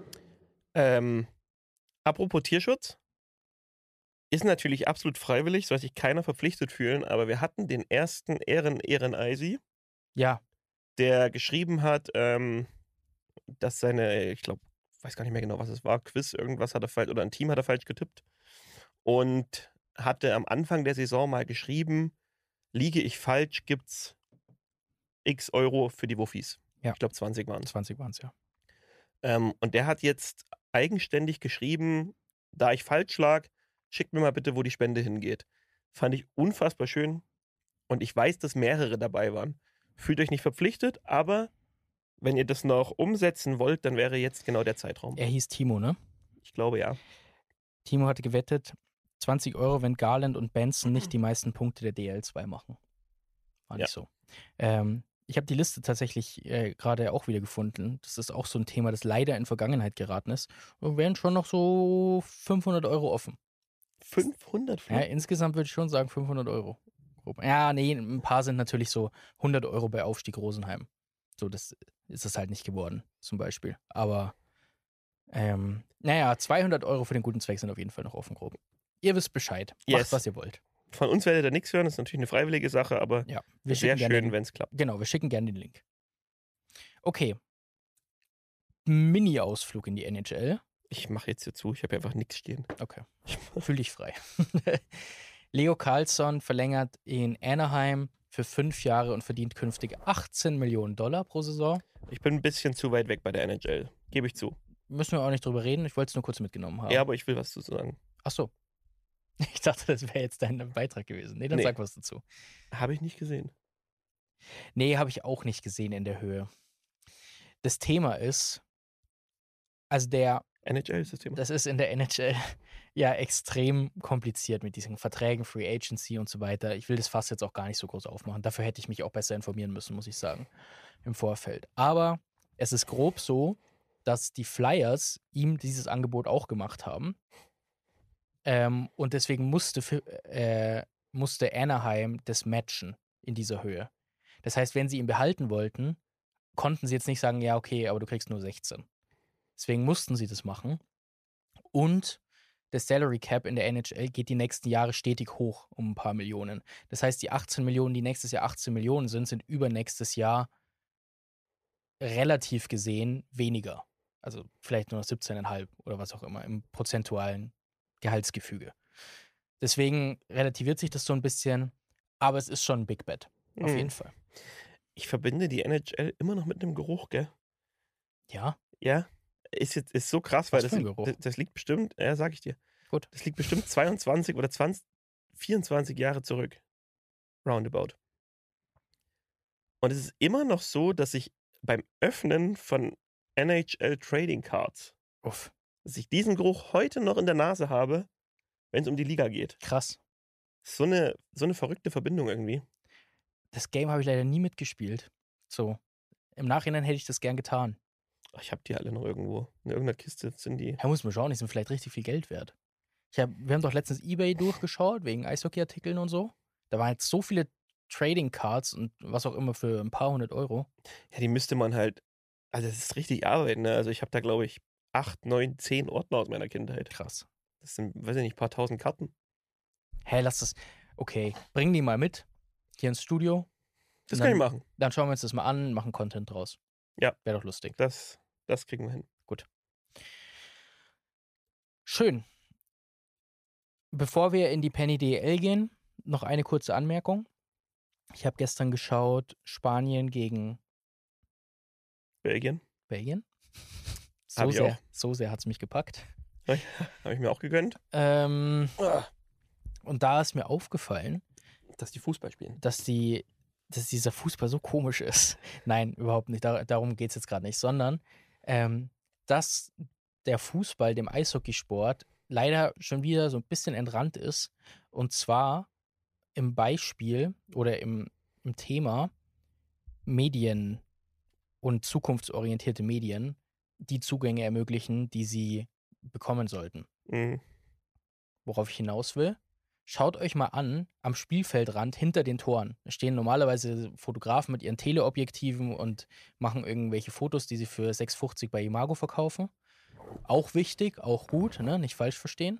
Apropos Tierschutz. Ist natürlich absolut freiwillig, soll sich keiner verpflichtet fühlen, aber wir hatten den ersten Ehren-Eisi, Ja, der geschrieben hat, dass seine, ich glaube, weiß gar nicht mehr genau, was es war, Quiz, irgendwas hat er falsch, oder ein Team hat er falsch getippt und hatte am Anfang der Saison mal geschrieben, liege ich falsch, gibt's x Euro für die Wuffis. Ja. Ich glaube 20 waren es. 20 waren es, ja. Und der hat jetzt eigenständig geschrieben, da ich falsch lag, schickt mir mal bitte, wo die Spende hingeht. Fand ich unfassbar schön. Und ich weiß, dass mehrere dabei waren. Fühlt euch nicht verpflichtet, aber wenn ihr das noch umsetzen wollt, dann wäre jetzt genau der Zeitraum. Er hieß Timo, ne? Ich glaube, ja. Timo hatte gewettet, 20 Euro, wenn Garland und Benson nicht die meisten Punkte der DL2 machen. War nicht so. Ich habe die Liste tatsächlich gerade auch wieder gefunden. Das ist auch so ein Thema, das leider in Vergangenheit geraten ist. Und wären schon noch so 500 Euro offen. 500 Ja, Flug? insgesamt würde ich schon sagen 500 Euro. Grob. Ja, nee, ein paar sind natürlich so 100 Euro bei Aufstieg Rosenheim. So, das ist es halt nicht geworden, zum Beispiel. Aber, naja, 200 Euro für den guten Zweck sind auf jeden Fall noch offen, grob. Ihr wisst Bescheid. Macht, Yes. was ihr wollt. Von uns werdet ihr nichts hören, das ist natürlich eine freiwillige Sache, aber Ja, wir sehr schicken gerne schön, wenn es klappt. Genau, wir schicken gerne den Link. Okay. Mini-Ausflug in die NHL. Ich mache jetzt hier zu, ich habe hier einfach nichts stehen. Okay. Fühl dich frei. Leo Carlsson verlängert in Anaheim für 5 Jahre und verdient künftig $18 Millionen pro Saison. Ich bin ein bisschen zu weit weg bei der NHL, gebe ich zu. Müssen wir auch nicht drüber reden. Ich wollte es nur kurz mitgenommen haben. Ja, aber ich will was zu sagen. Ach so. Ich dachte, das wäre jetzt dein Beitrag gewesen. Nee, dann Nee. sag was dazu. Habe ich nicht gesehen. Nee, habe ich auch nicht gesehen in der Höhe. Das Thema ist, also NHL ist das Thema. das ist in der NHL ja extrem kompliziert mit diesen Verträgen, Free Agency und so weiter. Ich will das Fass jetzt auch gar nicht so groß aufmachen. Dafür hätte ich mich auch besser informieren müssen, muss ich sagen, im Vorfeld. Aber es ist grob so, dass die Flyers ihm dieses Angebot auch gemacht haben. Und deswegen musste Anaheim das matchen in dieser Höhe. Das heißt, wenn sie ihn behalten wollten, konnten sie jetzt nicht sagen, ja, okay, aber du kriegst nur 16. Deswegen mussten sie das machen. Und der Salary Cap in der NHL geht die nächsten Jahre stetig hoch um ein paar Millionen. Das heißt, die 18 Millionen, die nächstes Jahr 18 Millionen sind übernächstes Jahr relativ gesehen weniger. Also vielleicht nur noch 17,5 oder was auch immer im prozentualen Gehaltsgefüge. Deswegen relativiert sich das so ein bisschen, aber es ist schon ein Big Bet. Auf jeden Fall. Ich verbinde die NHL immer noch mit einem Geruch, gell? Ja, Ja. Ist so krass, weil Was für ein Geruch? das liegt bestimmt, ja, sag ich dir. Gut. Das liegt bestimmt 22 oder 24 Jahre zurück. Roundabout. Und es ist immer noch so, dass ich beim Öffnen von NHL Trading Cards, uff, dass ich diesen Geruch heute noch in der Nase habe, wenn es um die Liga geht. krass. So eine verrückte Verbindung irgendwie. Das Game habe ich leider nie mitgespielt. So. Im Nachhinein hätte ich das gern getan. Ach, ich habe die alle noch irgendwo. In irgendeiner Kiste sind die. Ja, muss man schauen, die sind vielleicht richtig viel Geld wert. Wir haben doch letztens eBay durchgeschaut, wegen Eishockey-Artikeln und so. Da waren jetzt so viele Trading Cards und was auch immer für ein paar hundert Euro. Ja, die müsste man halt. Also, das ist richtig Arbeit, ne? Also, ich habe da, glaube ich, 8, 9, 10 Ordner aus meiner Kindheit. Krass. Das sind, weiß ich nicht, ein paar tausend Karten. Hä, lass das. Okay, bring die mal mit. Hier ins Studio. Das Und kann dann- ich machen. Dann schauen wir uns das mal an, machen Content draus. Ja. Wäre doch lustig. Das kriegen wir hin. Schön. Bevor wir in die Penny DL gehen, noch eine kurze Anmerkung. Ich habe gestern geschaut, Spanien gegen Belgien. Belgien. Hab ich auch. So sehr hat es mich gepackt. Habe ich mir auch gegönnt. Und da ist mir aufgefallen, Dass die Fußball spielen. dass dieser Fußball so komisch ist. Nein, überhaupt nicht. Darum geht es jetzt gerade nicht. Sondern, dass der Fußball dem Eishockeysport leider schon wieder so ein bisschen entrannt ist. Und zwar im Beispiel oder im Thema Medien und zukunftsorientierte Medien, die Zugänge ermöglichen, die sie bekommen sollten. Mhm. Worauf ich hinaus will, schaut euch mal an, am Spielfeldrand hinter den Toren. Da stehen normalerweise Fotografen mit ihren Teleobjektiven und machen irgendwelche Fotos, die sie für 6,50 bei Imago verkaufen. Auch wichtig, auch gut, ne? Nicht falsch verstehen.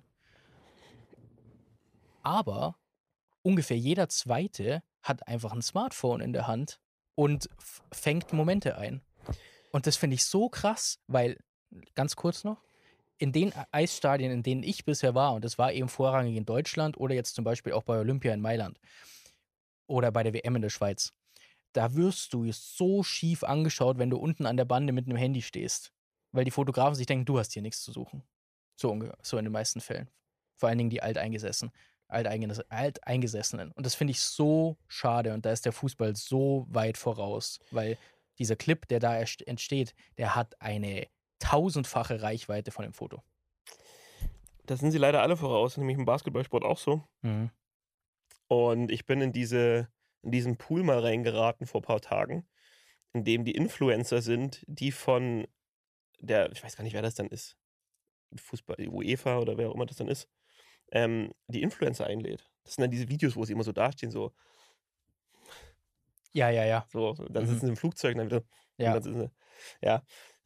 Aber ungefähr jeder Zweite hat einfach ein Smartphone in der Hand und fängt Momente ein. Und das finde ich so krass, weil, ganz kurz noch, in den Eisstadien, in denen ich bisher war, und das war eben vorrangig in Deutschland oder jetzt zum Beispiel auch bei Olympia in Mailand oder bei der WM in der Schweiz, da wirst du so schief angeschaut, wenn du unten an der Bande mit einem Handy stehst. Weil die Fotografen sich denken, du hast hier nichts zu suchen. So in den meisten Fällen. Vor allen Dingen die Alteingesessenen. Und das finde ich so schade. Und da ist der Fußball so weit voraus. Weil dieser Clip, der da entsteht, der hat eine 1000-fache Reichweite von dem Foto. Da sind sie leider alle voraus, nämlich im Basketballsport auch so. Mhm. Und ich bin in diesen Pool mal reingeraten vor ein paar Tagen, in dem die Influencer sind, die von ich weiß gar nicht, wer das dann ist, Fußball, die UEFA oder wer auch immer das dann ist, die Influencer einlädt. Das sind dann diese Videos, wo sie immer so dastehen, so, Ja. dann sitzen sie im Flugzeug und dann wieder. Ja. Und dann sitzen sie, ja.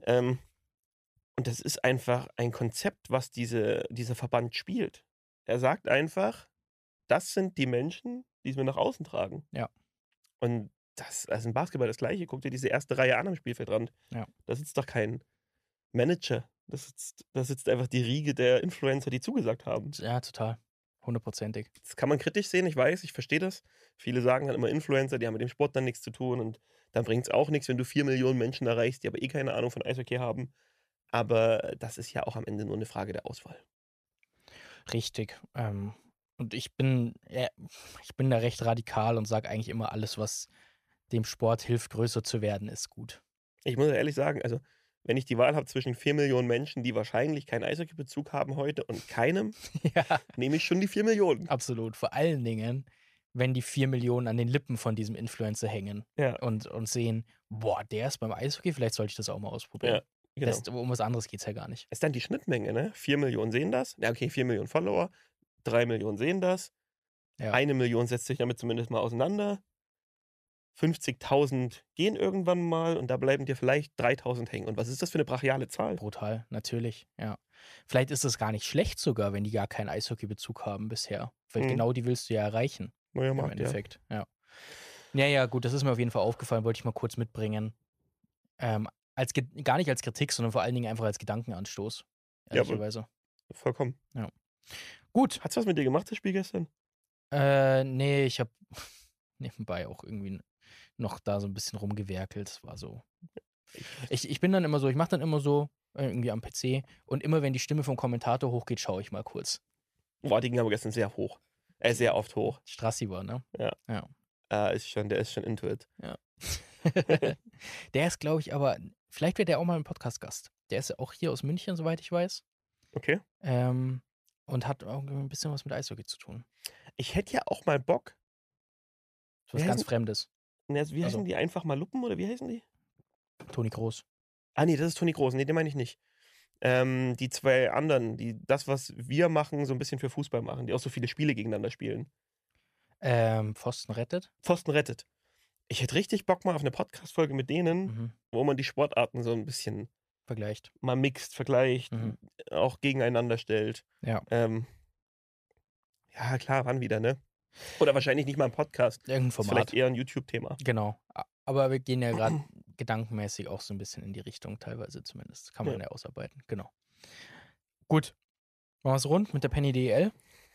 Und das ist einfach ein Konzept, was dieser Verband spielt. Er sagt einfach, das sind die Menschen, die wir nach außen tragen. Ja. Und das ist im Basketball das Gleiche. Guck dir diese erste Reihe an am Spielfeldrand. Ja. Da sitzt doch kein Manager. Da sitzt einfach die Riege der Influencer, die zugesagt haben. Ja, total. 100%ig. Das kann man kritisch sehen, ich weiß, ich verstehe das. Viele sagen dann immer Influencer, die haben mit dem Sport dann nichts zu tun und dann bringt es auch nichts, wenn du 4 Millionen Menschen erreichst, die aber keine Ahnung von Eishockey haben. Aber das ist ja auch am Ende nur eine Frage der Auswahl. Richtig. Und ich bin da recht radikal und sage eigentlich immer, alles, was dem Sport hilft, größer zu werden, ist gut. Ich muss ehrlich sagen, also wenn ich die Wahl habe zwischen 4 Millionen Menschen, die wahrscheinlich keinen Eishockey-Bezug haben heute und keinem, Ja, nehme ich schon die 4 Millionen. absolut. Vor allen Dingen, wenn die 4 Millionen an den Lippen von diesem Influencer hängen Ja, und sehen, boah, der ist beim Eishockey, vielleicht sollte ich das auch mal ausprobieren. ja, genau. Um was anderes geht es ja gar nicht. Ist dann die Schnittmenge, ne? 4 Millionen sehen das. Ja, okay, 4 Millionen Follower. 3 Millionen sehen das. Ja. 1 Million setzt sich damit zumindest mal auseinander. 50.000 gehen irgendwann mal und da bleiben dir vielleicht 3.000 hängen. Und was ist das für eine brachiale Zahl? Brutal, natürlich, ja. Vielleicht ist es gar nicht schlecht sogar, wenn die gar keinen Eishockey-Bezug haben bisher. Vielleicht Mhm. genau die willst du ja erreichen, Neuer im Markt, ja. Endeffekt. Ja. Ja, gut, das ist mir auf jeden Fall aufgefallen, wollte ich mal kurz mitbringen. Gar nicht als Kritik, sondern vor allen Dingen einfach als Gedankenanstoß, Ja, aber ehrlicherweise. vollkommen. Gut, Hat's was mit dir gemacht, das Spiel gestern? nee, ich habe nebenbei auch irgendwie noch da so ein bisschen rumgewerkelt. Es war so. Ich bin dann immer so, ich mache dann immer so irgendwie am PC und immer wenn die Stimme vom Kommentator hochgeht, schaue ich mal kurz. Boah, die ging aber gestern sehr hoch. Sehr oft hoch. Strassi war, ne? Der ist schon into it. Der ist, glaube ich, aber, vielleicht wird der auch mal ein Podcast-Gast. Der ist ja auch hier aus München, soweit ich weiß. Okay. Und hat auch ein bisschen was mit Eishockey zu tun. Ich hätte ja auch mal Bock. Was Wie ganz heißen- Fremdes. Wie heißen Also- die? Einfach mal Luppen oder wie heißen die? Toni Groß. Ah, nee, das ist Toni Groß. Nee, den meine ich nicht. Die zwei anderen, die das, was wir machen, so ein bisschen für Fußball machen, die auch so viele Spiele gegeneinander spielen. Pfosten rettet. Pfosten rettet. Ich hätte richtig Bock mal auf eine Podcast-Folge mit denen, Mhm. wo man die Sportarten so ein bisschen Vergleicht. mal mixt, vergleicht, Mhm. auch gegeneinander stellt. Ja. Ja, klar, wann wieder, ne? Oder wahrscheinlich nicht mal ein Podcast. Irgendein Das ist Format. vielleicht eher ein YouTube-Thema. Genau. Aber wir gehen ja gerade gedankenmäßig auch so ein bisschen in die Richtung, teilweise zumindest. Kann man ja ausarbeiten. Genau. Gut. Machen wir es rund mit der Penny DEL.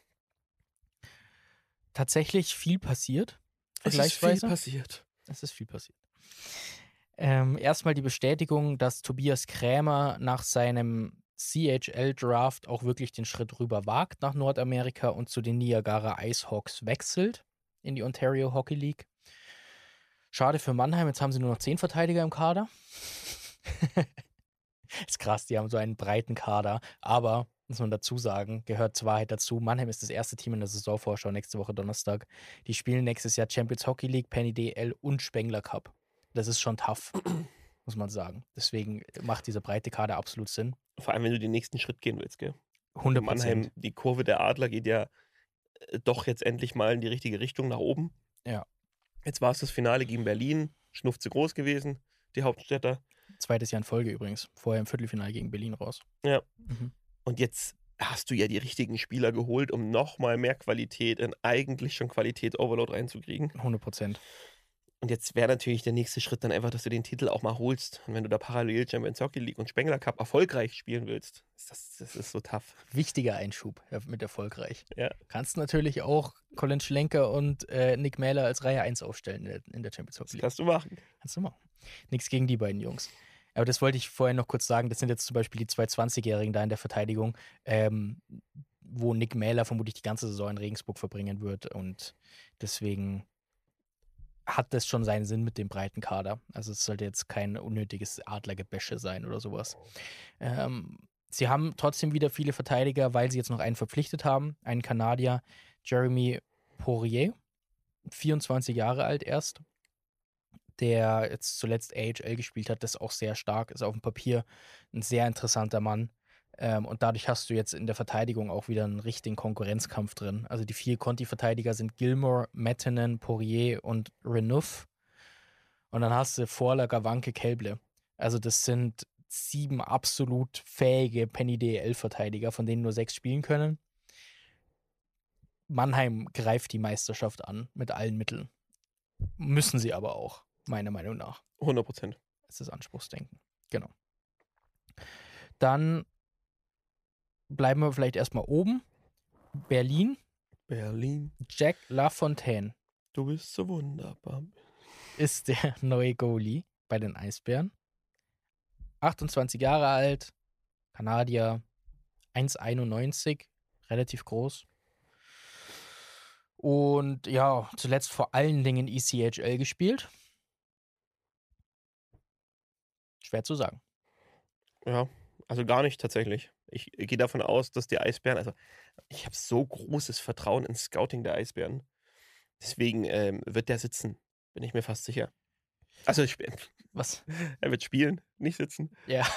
Tatsächlich viel passiert. Vergleichsweise. passiert. Es ist viel passiert. Erstmal die Bestätigung, dass Tobias Krämer nach seinem CHL-Draft auch wirklich den Schritt rüber wagt nach Nordamerika und zu den Niagara Icehawks wechselt in die Ontario Hockey League. Schade für Mannheim, jetzt haben sie nur noch 10 Verteidiger im Kader. Ist krass, die haben so einen breiten Kader, aber, muss man dazu sagen, gehört zur Wahrheit dazu, Mannheim ist das erste Team in der Saisonvorschau nächste Woche Donnerstag. Die spielen nächstes Jahr Champions Hockey League, Penny DEL und Spengler Cup. Das ist schon tough, muss man sagen. Deswegen macht dieser breite Kader absolut Sinn. Vor allem, wenn du den nächsten Schritt gehen willst, gell? 100%. Mannheim, die Kurve der Adler geht ja doch jetzt endlich mal in die richtige Richtung nach oben. Ja. Jetzt war es das Finale gegen Berlin. Schnufze groß gewesen, die Hauptstädter. Zweites Jahr in Folge übrigens. Vorher im Viertelfinale gegen Berlin raus. Ja. Mhm. Und jetzt hast du ja die richtigen Spieler geholt, um nochmal mehr Qualität in eigentlich schon Qualität-Overload reinzukriegen. 100%. Und jetzt wäre natürlich der nächste Schritt dann einfach, dass du den Titel auch mal holst. Und wenn du da parallel Champions Hockey League und Spengler Cup erfolgreich spielen willst, das ist so tough. Wichtiger Einschub mit erfolgreich. Ja. Kannst natürlich auch Colin Schlenker und Nick Mähler als Reihe 1 aufstellen in der Champions Hockey Das League. kannst du machen. Kannst du machen. Nichts gegen die beiden Jungs. Aber das wollte ich vorher noch kurz sagen. Das sind jetzt zum Beispiel die 2 20-Jährigen da in der Verteidigung, wo Nick Mähler vermutlich die ganze Saison in Regensburg verbringen wird. Und deswegen hat das schon seinen Sinn mit dem breiten Kader. Also es sollte jetzt kein unnötiges Adlergebäsche sein oder sowas. Sie haben trotzdem wieder viele Verteidiger, weil sie jetzt noch einen verpflichtet haben. Einen Kanadier, Jeremy Poirier, 24 Jahre alt erst, der jetzt zuletzt AHL gespielt hat, das auch sehr stark ist auf dem Papier. Ein sehr interessanter Mann. Und dadurch hast du jetzt in der Verteidigung auch wieder einen richtigen Konkurrenzkampf drin. Also die 4 Conti-Verteidiger sind Gilmore, Mettinen, Poirier und Renouf. Und dann hast du Vorlager, Wanke, Kelble. Also das sind 7 absolut fähige Penny DEL-Verteidiger, von denen nur 6 spielen können. Mannheim greift die Meisterschaft an mit allen Mitteln. Müssen sie aber auch, meiner Meinung nach. 100%. Das ist Anspruchsdenken. Genau. Dann bleiben wir vielleicht erstmal oben. Berlin. Jack Lafontaine Du bist so wunderbar. ist der neue Goalie bei den Eisbären. 28 Jahre alt, Kanadier, 1,91, relativ groß. Und ja, zuletzt vor allen Dingen ECHL gespielt. Schwer zu sagen. Ja, also gar nicht tatsächlich. Ich gehe davon aus, dass die Eisbären, also ich habe so großes Vertrauen ins Scouting der Eisbären. Deswegen wird der sitzen, bin ich mir fast sicher. Also Was? er wird spielen, nicht sitzen. Ja.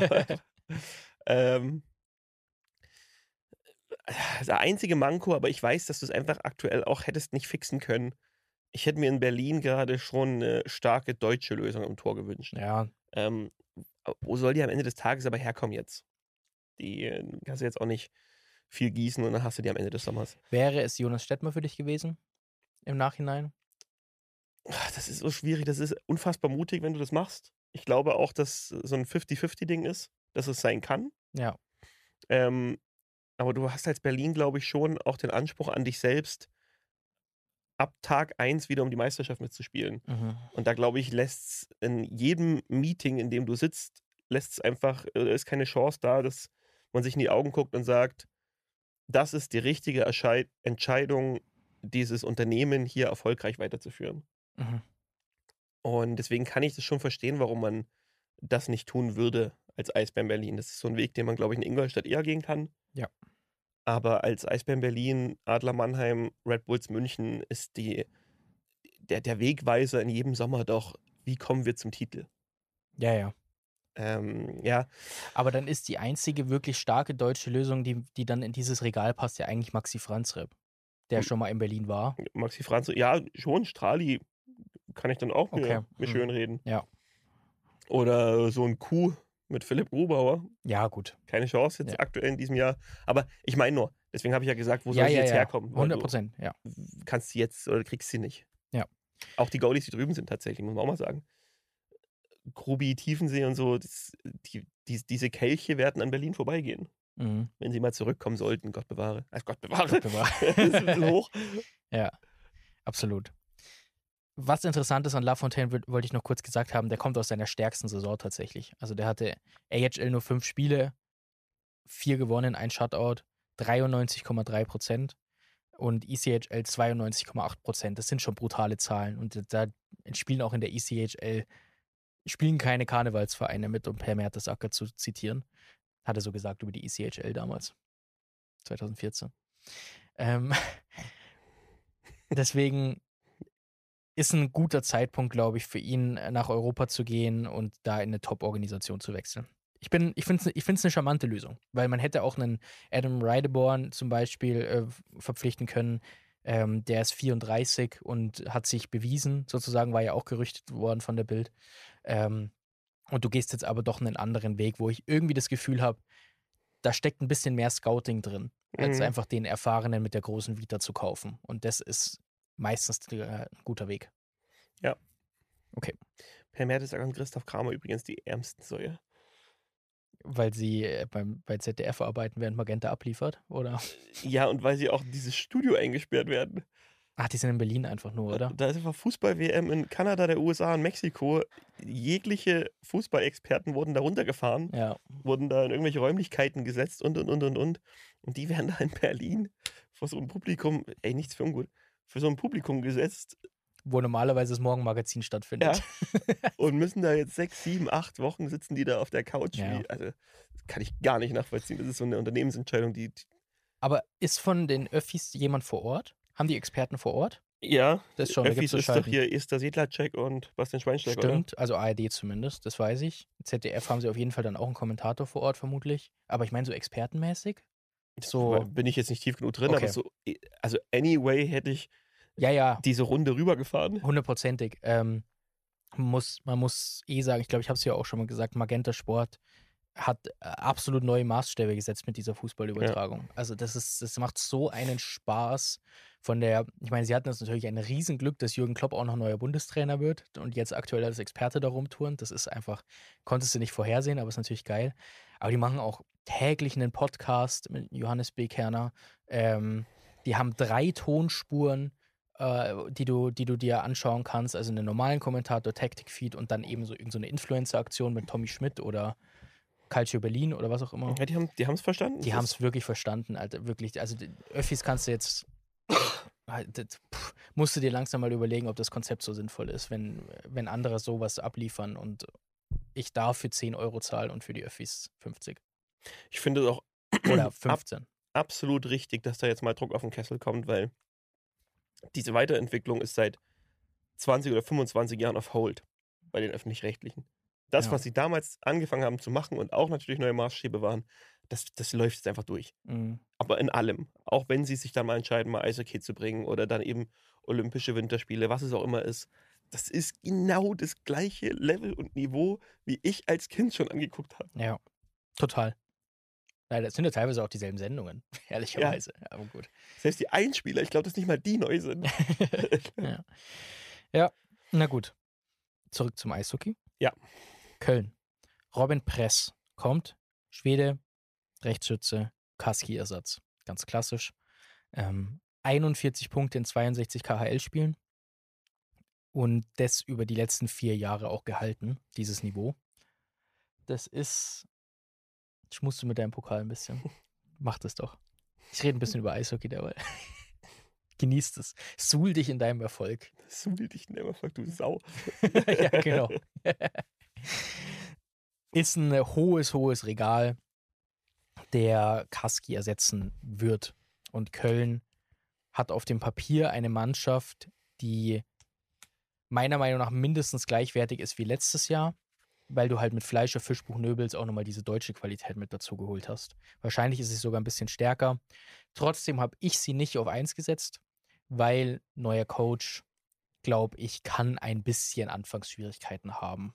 Das einzige Manko, aber ich weiß, dass du es einfach aktuell auch hättest nicht fixen können. Ich hätte mir in Berlin gerade schon eine starke deutsche Lösung im Tor gewünscht. Ja, Wo soll die am Ende des Tages aber herkommen jetzt? Die kannst du jetzt auch nicht viel gießen und dann hast du die am Ende des Sommers. wäre es Jonas Stettmer für dich gewesen im Nachhinein? Das ist so schwierig, das ist unfassbar mutig, wenn du das machst. Ich glaube auch, dass so ein 50-50-Ding ist, dass es sein kann. Ja. Aber du hast als Berlin, glaube ich, schon auch den Anspruch an dich selbst, ab Tag 1 wieder um die Meisterschaft mitzuspielen. Mhm. Und da, glaube ich, lässt es in jedem Meeting, in dem du sitzt, lässt es einfach, ist keine Chance da, dass man sich in die Augen guckt und sagt, das ist die richtige Entscheidung, dieses Unternehmen hier erfolgreich weiterzuführen. Mhm. Und deswegen kann ich das schon verstehen, warum man das nicht tun würde als Eisbären Berlin. Das ist so ein Weg, den man, glaube ich, in Ingolstadt eher gehen kann. Ja. Aber als Eisbären Berlin, Adler Mannheim, Red Bulls München ist der Wegweiser in jedem Sommer doch, wie kommen wir zum Titel? Ja, ja. Ja, Aber dann ist die einzige wirklich starke deutsche Lösung, die dann in dieses Regal passt, ja eigentlich Maxi Franzreb, der schon mal in Berlin war. Maxi Franz, ja, schon, Strahli kann ich dann auch Okay. mir schön reden. Ja. Oder so ein Kuh mit Philipp Grubauer. Ja, gut. Keine Chance jetzt Ja. aktuell in diesem Jahr. Aber ich meine nur, deswegen habe ich ja gesagt, wo soll sie jetzt herkommen? Weil 100%, ja. du kannst sie jetzt oder kriegst sie nicht. Ja. Auch die Goalies, die drüben sind tatsächlich, muss man auch mal sagen. Grubi, Tiefensee und so, diese Kelche werden an Berlin vorbeigehen. Mhm. Wenn sie mal zurückkommen sollten, Gott bewahre. Gott bewahre. Gott bewahre. Das ist ein bisschen hoch. Ja, absolut. Was interessant ist an Lafontaine, wollte ich noch kurz gesagt haben, der kommt aus seiner stärksten Saison tatsächlich. Also der hatte AHL nur 5 Spiele, 4 gewonnen, ein Shutout, 93,3% und ECHL 92,8%. Das sind schon brutale Zahlen. Und da spielen auch in der ECHL spielen keine Karnevalsvereine mit, um Per Mertesacker zu zitieren. Hat er so gesagt über die ECHL damals. 2014. Deswegen ist ein guter Zeitpunkt, glaube ich, für ihn, nach Europa zu gehen und da in eine Top-Organisation zu wechseln. Ich finde es eine charmante Lösung, weil man hätte auch einen Adam Reideborn zum Beispiel verpflichten können. Der ist 34 und hat sich bewiesen, sozusagen, war ja auch gerüchtet worden von der Bild. Und du gehst jetzt aber doch einen anderen Weg, wo ich irgendwie das Gefühl habe, da steckt ein bisschen mehr Scouting drin, als einfach den Erfahrenen mit der großen Vita zu kaufen. Und das ist meistens ein guter Weg. Ja. Okay. Per Mertesacker und Christoph Kramer übrigens die ärmsten Säue. Weil sie bei ZDF arbeiten, während Magenta abliefert, oder? Ja, und weil sie auch in dieses Studio eingesperrt werden. Ach, die sind in Berlin einfach nur, oder? Da ist einfach Fußball-WM in Kanada, der USA und Mexiko. Jegliche Fußballexperten wurden da runtergefahren, Ja. wurden da in irgendwelche Räumlichkeiten gesetzt und. Und die werden da in Berlin vor so einem Publikum, nichts für ungut, für so ein Publikum gesetzt. Wo normalerweise das Morgenmagazin stattfindet. Ja. Und müssen da jetzt 6, 7, 8 Wochen sitzen die da auf der Couch. Ja. Also, das kann ich gar nicht nachvollziehen. Das ist so eine Unternehmensentscheidung, die. Aber ist von den Öffis jemand vor Ort? Haben die Experten vor Ort? Ja, Das schon, da Öffis gibt's so ist doch Schalten. hier Esther Sedlacek und Bastian Schweinsteiger, oder? Stimmt, also ARD zumindest, das weiß ich. ZDF haben sie auf jeden Fall dann auch einen Kommentator vor Ort vermutlich. Aber ich meine so expertenmäßig? So, Bin ich jetzt nicht tief genug drin, aber okay. so, also anyway hätte ich Ja, diese Runde rübergefahren. hundertprozentig. Man muss sagen, ich glaube, ich habe es ja auch schon mal gesagt, Magenta Sport hat absolut neue Maßstäbe gesetzt mit dieser Fußballübertragung. Also das macht so einen Spaß ich meine, sie hatten jetzt natürlich ein Riesenglück, dass Jürgen Klopp auch noch neuer Bundestrainer wird und jetzt aktuell als Experte da rumturnt. Das ist einfach, konntest du nicht vorhersehen, aber ist natürlich geil. Aber die machen auch täglich einen Podcast mit Johannes B. Kerner. Die haben 3 Tonspuren, die du dir anschauen kannst, also einen normalen Kommentator, Taktik-Feed und dann eben so irgendeine Influencer-Aktion mit Tommy Schmidt oder Calcio Berlin oder was auch immer. Ja, die haben es verstanden. Die haben es wirklich verstanden, Alter, wirklich. Also die Öffis kannst du jetzt, musst du dir langsam mal überlegen, ob das Konzept so sinnvoll ist, wenn andere sowas abliefern und ich darf für 10 Euro zahlen und für die Öffis 50 Ich finde es auch oder 15. absolut richtig, dass da jetzt mal Druck auf den Kessel kommt, weil diese Weiterentwicklung ist seit 20 oder 25 Jahren auf Hold bei den Öffentlich-Rechtlichen. Das, Ja. was sie damals angefangen haben zu machen und auch natürlich neue Maßstäbe waren, das läuft jetzt einfach durch. Mhm. Aber in allem. Auch wenn sie sich dann mal entscheiden, mal Eishockey zu bringen oder dann eben Olympische Winterspiele, was es auch immer ist. Das ist genau das gleiche Level und Niveau, wie ich als Kind schon angeguckt habe. Ja, total. Leider, es sind ja teilweise auch dieselben Sendungen, ehrlicherweise. Ja, aber gut. Selbst die Einspieler, ich glaube, dass nicht mal die neu sind. Ja, na gut. Zurück zum Eishockey. Ja. Köln. Robin Press kommt. Schwede, Rechtsschütze, Kaski-Ersatz. Ganz klassisch. 41 Punkte in 62 KHL-Spielen. Und das über die letzten 4 Jahre auch gehalten, dieses Niveau. Das ist. Ich musste mit deinem Pokal ein bisschen. Mach das doch. Ich rede ein bisschen über Eishockey dabei. Genießt es. Suhl dich in deinem Erfolg. Suhl dich in deinem Erfolg, du Sau. Ja, genau. Ist ein hohes Regal, der Kaski ersetzen wird. Und Köln hat auf dem Papier eine Mannschaft, die meiner Meinung nach mindestens gleichwertig ist wie letztes Jahr, weil du halt mit Fleischer, Fischbuch, Nöbels auch nochmal diese deutsche Qualität mit dazu geholt hast. Wahrscheinlich ist sie sogar ein bisschen stärker. Trotzdem habe ich sie nicht auf 1 gesetzt, weil neuer Coach, glaube ich, kann ein bisschen Anfangsschwierigkeiten haben.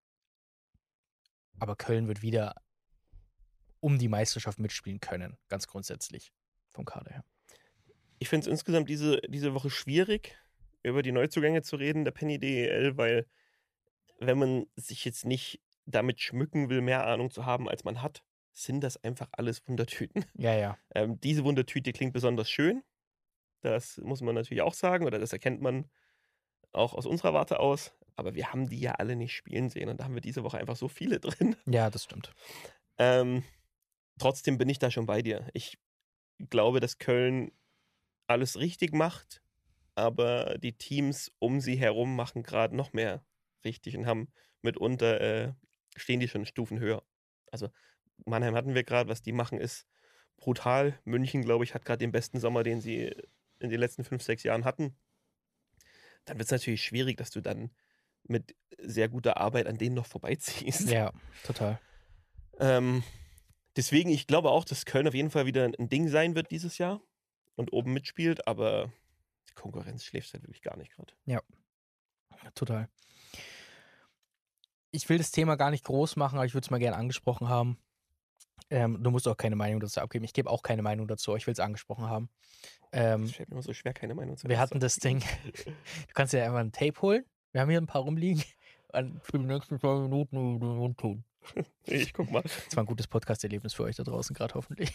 Aber Köln wird wieder um die Meisterschaft mitspielen können, ganz grundsätzlich vom Kader her. Ich finde es insgesamt diese Woche schwierig, über die Neuzugänge zu reden, der Penny DEL, weil wenn man sich jetzt nicht damit schmücken will, mehr Ahnung zu haben, als man hat, sind das einfach alles Wundertüten. Ja. Diese Wundertüte klingt besonders schön. Das muss man natürlich auch sagen, oder das erkennt man auch aus unserer Warte aus. Aber wir haben die ja alle nicht spielen sehen und da haben wir diese Woche einfach so viele drin. Ja, das stimmt. Trotzdem bin ich da schon bei dir. Ich glaube, dass Köln alles richtig macht, aber die Teams um sie herum machen gerade noch mehr richtig und haben mitunter, stehen die schon Stufen höher. Also Mannheim hatten wir gerade, was die machen, ist brutal. München, glaube ich, hat gerade den besten Sommer, den sie in den letzten 5, 6 Jahren hatten. Dann wird es natürlich schwierig, dass du dann mit sehr guter Arbeit an denen noch vorbeiziehst. Ja, total. Deswegen, ich glaube auch, dass Köln auf jeden Fall wieder ein Ding sein wird dieses Jahr und oben mitspielt, aber die Konkurrenz schläft halt wirklich gar nicht gerade. Ja, total. Ich will das Thema gar nicht groß machen, aber ich würde es mal gerne angesprochen haben. Du musst auch keine Meinung dazu abgeben. Ich gebe auch keine Meinung dazu, ich will es angesprochen haben. Es fällt mir immer so schwer, keine Meinung zu haben. Wir hatten das Ding. Du kannst dir einfach ein Tape holen. Wir haben hier ein paar rumliegen. Und für die nächsten 2 Minuten in den Mund tun. Ich guck mal. Das war ein gutes Podcast-Erlebnis für euch da draußen, gerade hoffentlich.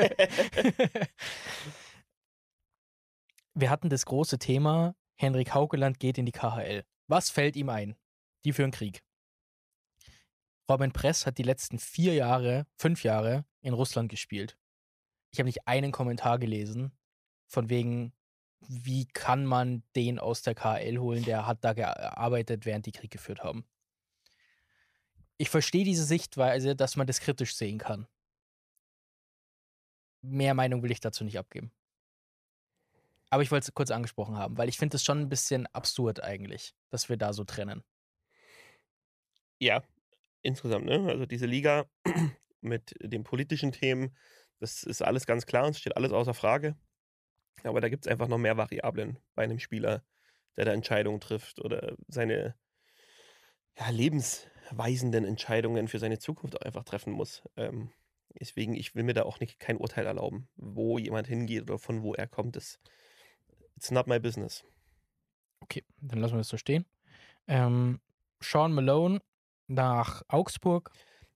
Wir hatten das große Thema, Henrik Haukeland geht in die KHL. Was fällt ihm ein? Die führen Krieg. Robin Press hat die letzten 5 Jahre in Russland gespielt. Ich habe nicht einen Kommentar gelesen, von wegen, wie kann man den aus der KHL holen, der hat da gearbeitet, während die Krieg geführt haben. Ich verstehe diese Sichtweise, dass man das kritisch sehen kann. Mehr Meinung will ich dazu nicht abgeben. Aber ich wollte es kurz angesprochen haben, weil ich finde es schon ein bisschen absurd eigentlich, dass wir da so trennen. Ja, insgesamt, ne? Also diese Liga mit den politischen Themen, das ist alles ganz klar und steht alles außer Frage. Aber da gibt es einfach noch mehr Variablen bei einem Spieler, der da Entscheidungen trifft oder seine lebensweisenden Entscheidungen für seine Zukunft auch einfach treffen muss. Deswegen, ich will mir da auch kein Urteil erlauben, wo jemand hingeht oder von wo er kommt. It's not my business. Okay, dann lassen wir das so stehen. Sean Malone nach Augsburg.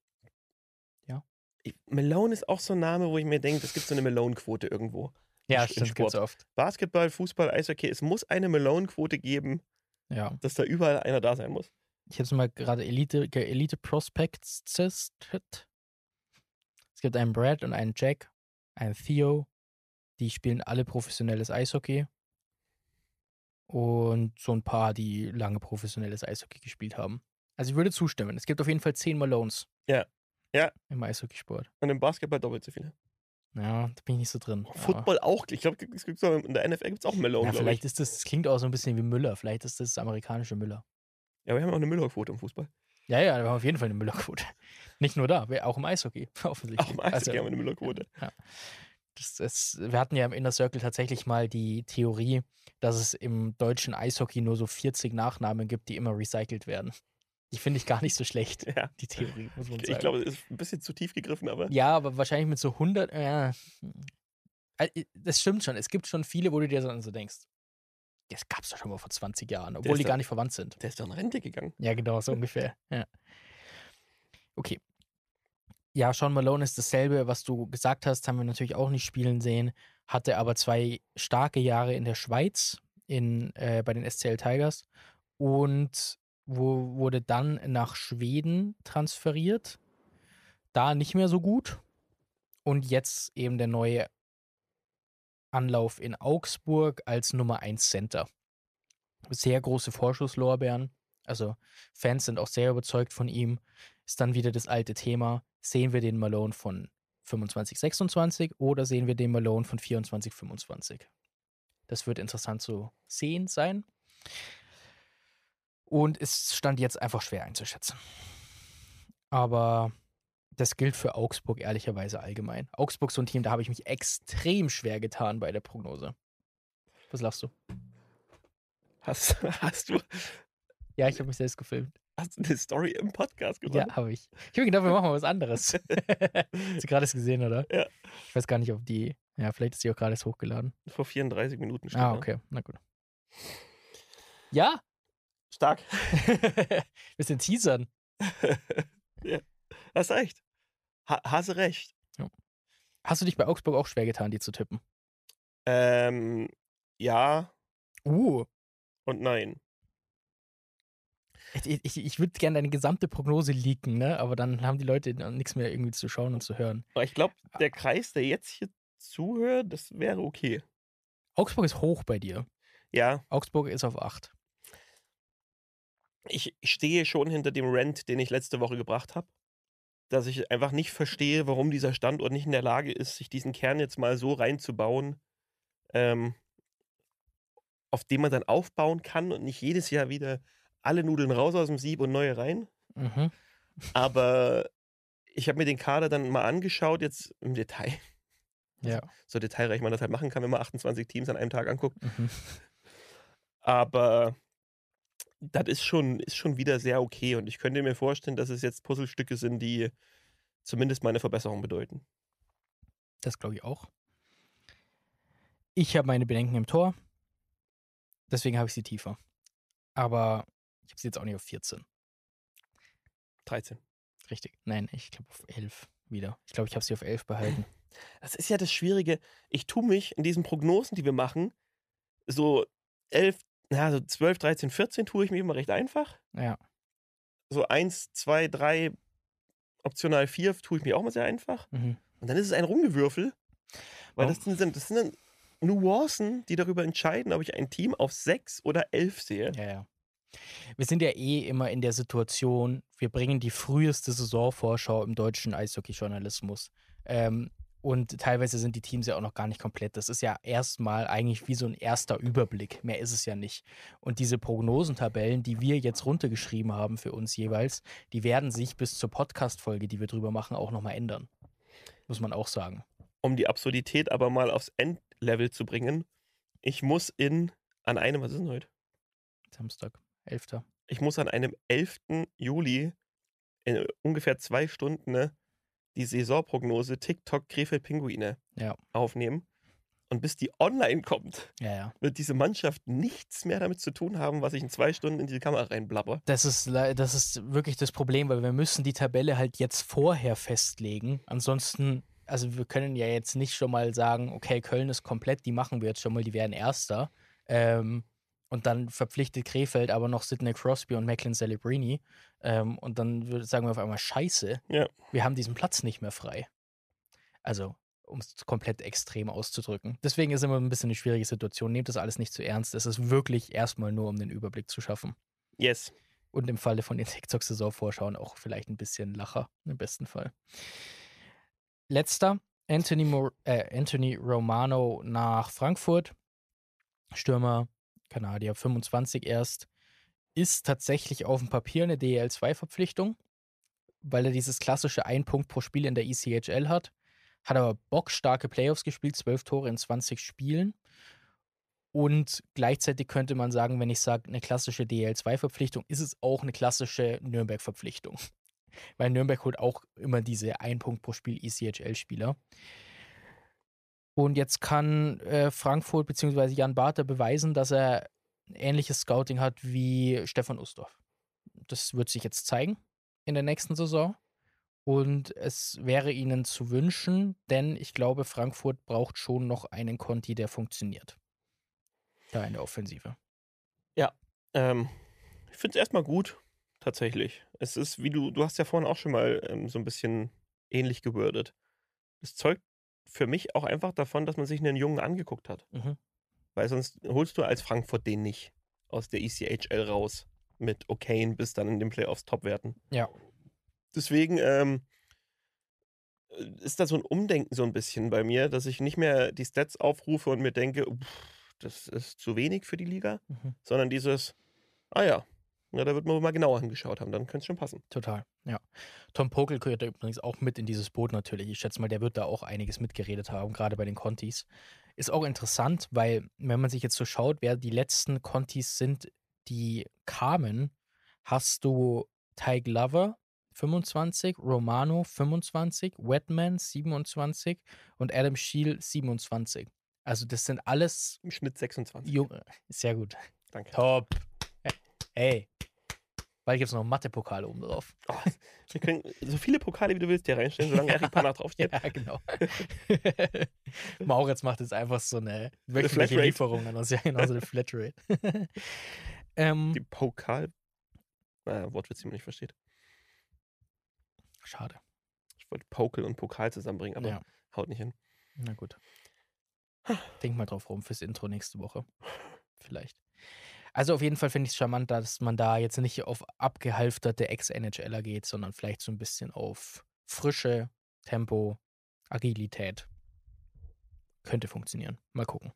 Malone ist auch so ein Name, wo ich mir denke, es gibt so eine Malone-Quote irgendwo. Ja, Im stimmt, gibt's oft. Basketball, Fußball, Eishockey, es muss eine Malone-Quote geben, Ja. dass da überall einer da sein muss. Ich habe es mal gerade Elite Prospects. Es gibt einen Brad und einen Jack, einen Theo. Die spielen alle professionelles Eishockey. Und so ein paar, die lange professionelles Eishockey gespielt haben. Also ich würde zustimmen. Es gibt auf jeden Fall 10 Malones. Ja. Ja. Im Eishockeysport. Und im Basketball doppelt so viele. Ja, da bin ich nicht so drin. Football auch. Ich glaube, in der NFL gibt es auch Malone, glaube ich. Vielleicht ist das klingt auch so ein bisschen wie Müller. Vielleicht ist das amerikanische Müller. Ja, wir haben auch eine Müller-Quote im Fußball. Ja, wir haben auf jeden Fall eine Müllerquote. Nicht nur da, auch im Eishockey, offensichtlich. Auch im Eishockey haben wir eine Müller-Quote. Ja. Wir hatten ja im Inner Circle tatsächlich mal die Theorie, dass es im deutschen Eishockey nur so 40 Nachnamen gibt, die immer recycelt werden. Die finde ich gar nicht so schlecht, Ja. die Theorie, muss man sagen. Ich glaube, es ist ein bisschen zu tief gegriffen, aber Ja, aber wahrscheinlich mit so 100, das stimmt schon. Es gibt schon viele, wo du dir so denkst, das gab es doch schon mal vor 20 Jahren, obwohl die gar nicht verwandt sind. der ist doch in Rente gegangen. Ja, genau, so ungefähr. Ja. Okay. Ja, Sean Malone ist dasselbe, was du gesagt hast, haben wir natürlich auch nicht spielen sehen, hatte aber 2 starke Jahre in der Schweiz bei den SCL Tigers und wurde dann nach Schweden transferiert. Da nicht mehr so gut. Und jetzt eben der neue Anlauf in Augsburg als Nummer 1 Center. Sehr große Vorschusslorbeeren. Also Fans sind auch sehr überzeugt von ihm. Ist dann wieder das alte Thema. Sehen wir den Malone von 25, 26 oder sehen wir den Malone von 24, 25? Das wird interessant zu sehen sein. Und es stand jetzt einfach schwer einzuschätzen. Aber das gilt für Augsburg ehrlicherweise allgemein. Augsburg ist so ein Team, da habe ich mich extrem schwer getan bei der Prognose. Was lachst du? Hast du Ja, ich habe mich selbst gefilmt. eine Story im Podcast gemacht? Ja, habe ich. Ich habe gedacht, wir machen mal was anderes. Hast du gerade das gesehen, oder? Ja. Ich weiß gar nicht, ob die. Ja, vielleicht ist die auch gerade erst hochgeladen. Vor 34 Minuten steht Ah, da. okay. Na gut. Ja. Stark. Bisschen teasern. Ja, hast recht. Hast recht. Hast du dich bei Augsburg auch schwer getan, die zu tippen? Ja und nein. Ich würde gerne deine gesamte Prognose leaken, ne? Aber dann haben die Leute nichts mehr irgendwie zu schauen und zu hören. Aber ich glaube, der Kreis, der jetzt hier zuhört, das wäre okay. Augsburg ist hoch bei dir. Ja, Augsburg ist auf 8. ich stehe schon hinter dem Rant, den ich letzte Woche gebracht habe. Dass ich einfach nicht verstehe, warum dieser Standort nicht in der Lage ist, sich diesen Kern jetzt mal so reinzubauen, auf dem man dann aufbauen kann und nicht jedes Jahr wieder alle Nudeln raus aus dem Sieb und neue rein. Mhm. Aber ich habe mir den Kader dann mal angeschaut, jetzt im Detail. Ja. So detailreich man das halt machen kann, wenn man 28 Teams an einem Tag anguckt. Mhm. Aber das ist schon wieder sehr okay. Und ich könnte mir vorstellen, dass es jetzt Puzzlestücke sind, die zumindest mal eine Verbesserung bedeuten. Das glaube ich auch. Ich habe meine Bedenken im Tor. Deswegen habe ich sie tiefer. Aber ich habe sie jetzt auch nicht auf 14. 13. Richtig. Nein, ich glaube auf 11 wieder. Ich glaube, ich habe sie auf 11 behalten. Das ist ja das Schwierige. Ich tue mich in diesen Prognosen, die wir machen, so 12, 13, 14 tue ich mir immer recht einfach. Ja. So 1, 2, 3, optional 4 tue ich mir auch mal sehr einfach. Mhm. Und dann ist es ein Rumgewürfel. Weil Oh. das sind dann Nuancen, die darüber entscheiden, ob ich ein Team auf 6 oder 11 sehe. Ja. Wir sind ja immer in der Situation, wir bringen die früheste Saisonvorschau im deutschen Eishockey-Journalismus. Und teilweise sind die Teams ja auch noch gar nicht komplett. Das ist ja erstmal eigentlich wie so ein erster Überblick. Mehr ist es ja nicht. Und diese Prognosentabellen, die wir jetzt runtergeschrieben haben für uns jeweils, die werden sich bis zur Podcast-Folge, die wir drüber machen, auch nochmal ändern. Muss man auch sagen. Um die Absurdität aber mal aufs Endlevel zu bringen, ich muss was ist denn heute? Samstag, 11. Ich muss an einem 11. Juli in ungefähr 2 Stunden die Saisonprognose TikTok Krefeld Pinguine aufnehmen. Und bis die online kommt, wird diese Mannschaft nichts mehr damit zu tun haben, was ich in 2 Stunden in diese Kamera reinblabber. Das ist wirklich das Problem, weil wir müssen die Tabelle halt jetzt vorher festlegen. Ansonsten, also wir können ja jetzt nicht schon mal sagen, okay, Köln ist komplett, die machen wir jetzt schon mal, die werden Erster. Und dann verpflichtet Krefeld aber noch Sidney Crosby und Macklin Celebrini. Und dann sagen wir auf einmal, scheiße, wir haben diesen Platz nicht mehr frei. Also, um es komplett extrem auszudrücken. Deswegen ist immer ein bisschen eine schwierige Situation. Nehmt das alles nicht zu ernst. Es ist wirklich erstmal nur, um den Überblick zu schaffen. Yes. Und im Falle von den TikTok-Saisonvorschauen auch vielleicht ein bisschen Lacher, im besten Fall. Letzter, Anthony Romano nach Frankfurt. Stürmer, Kanadier, 25 erst. Ist tatsächlich auf dem Papier eine DEL2-Verpflichtung, weil er dieses klassische 1 Punkt pro Spiel in der ECHL hat. Hat aber bockstarke Playoffs gespielt, 12 Tore in 20 Spielen. Und gleichzeitig könnte man sagen, wenn ich sage, eine klassische DEL2-Verpflichtung, ist es auch eine klassische Nürnberg-Verpflichtung. Weil Nürnberg holt auch immer diese 1 Punkt pro Spiel ECHL-Spieler. Und jetzt kann Frankfurt bzw. Jan Barther beweisen, dass er ein ähnliches Scouting hat wie Stefan Ustorf. Das wird sich jetzt zeigen in der nächsten Saison. Und es wäre ihnen zu wünschen, denn ich glaube, Frankfurt braucht schon noch einen Conti, der funktioniert. Da in der Offensive. Ja, ich finde es erstmal gut, tatsächlich. Es ist, wie du hast ja vorhin auch schon mal so ein bisschen ähnlich gewordet. Es zeugt für mich auch einfach davon, dass man sich einen Jungen angeguckt hat. Mhm. Weil sonst holst du als Frankfurt den nicht aus der ECHL raus mit O'Kane bis dann in den Playoffs Topwerten. Ja. Deswegen ist da so ein Umdenken so ein bisschen bei mir, dass ich nicht mehr die Stats aufrufe und mir denke, das ist zu wenig für die Liga, sondern dieses, da wird man mal genauer hingeschaut haben, dann könnte es schon passen. Total, ja. Tom Pokel gehört da übrigens auch mit in dieses Boot natürlich. Ich schätze mal, der wird da auch einiges mitgeredet haben, gerade bei den Contis. Ist auch interessant, weil, wenn man sich jetzt so schaut, wer die letzten Contis sind, die kamen, hast du Ty Glover, 25, Romano, 25, Wetman, 27 und Adam Scheel, 27. Also das sind alles im Schnitt 26. Sehr gut. Danke. Top. Hey. Bald gibt es noch einen Mathe-Pokal oben drauf. Oh, wir können so viele Pokale, wie du willst, hier reinstellen, solange Erik Panach draufsteht. Ja, genau. Mauritz macht jetzt einfach so eine wöchentliche Lieferung an uns. Ja, genau, so eine Flatrate. Die Pokal... Wortwitz, die man nicht versteht. Schade. Ich wollte Pokel und Pokal zusammenbringen, aber haut nicht hin. Na gut. Denk mal drauf rum fürs Intro nächste Woche. Vielleicht. Also auf jeden Fall finde ich es charmant, dass man da jetzt nicht auf abgehalfterte Ex-NHLer geht, sondern vielleicht so ein bisschen auf Frische, Tempo, Agilität. Könnte funktionieren. Mal gucken.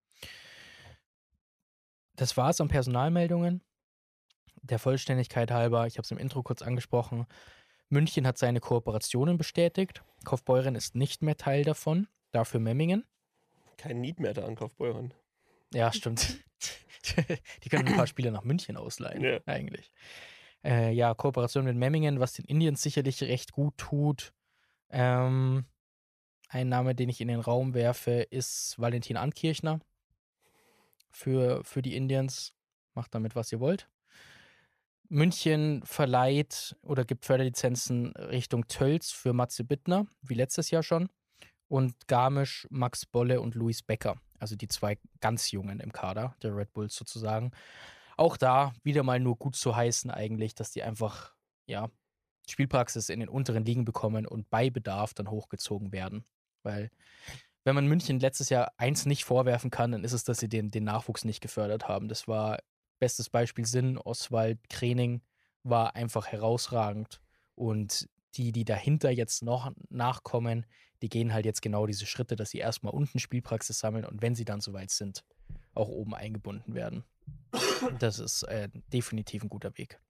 Das war's an Personalmeldungen. Der Vollständigkeit halber, ich habe es im Intro kurz angesprochen, München hat seine Kooperationen bestätigt. Kaufbeuren ist nicht mehr Teil davon. Dafür Memmingen. Kein Need mehr da an Kaufbeuren. Ja, stimmt. Die können ein paar Spieler nach München ausleihen, eigentlich. Kooperation mit Memmingen, was den Indians sicherlich recht gut tut. Ein Name, den ich in den Raum werfe, ist Valentin Ankirchner für die Indians. Macht damit, was ihr wollt. München verleiht oder gibt Förderlizenzen Richtung Tölz für Matze Bittner, wie letztes Jahr schon. Und Garmisch, Max Bolle und Luis Becker. Also die 2 ganz Jungen im Kader, der Red Bulls sozusagen. Auch da wieder mal nur gut zu heißen eigentlich, dass die einfach, Spielpraxis in den unteren Ligen bekommen und bei Bedarf dann hochgezogen werden. Weil, wenn man München letztes Jahr eins nicht vorwerfen kann, dann ist es, dass sie den Nachwuchs nicht gefördert haben. Das war bestes Beispiel Sinn, Oswald Krening war einfach herausragend. Und die dahinter jetzt noch nachkommen, die gehen halt jetzt genau diese Schritte, dass sie erstmal unten Spielpraxis sammeln und wenn sie dann soweit sind, auch oben eingebunden werden. Das ist definitiv ein guter Weg.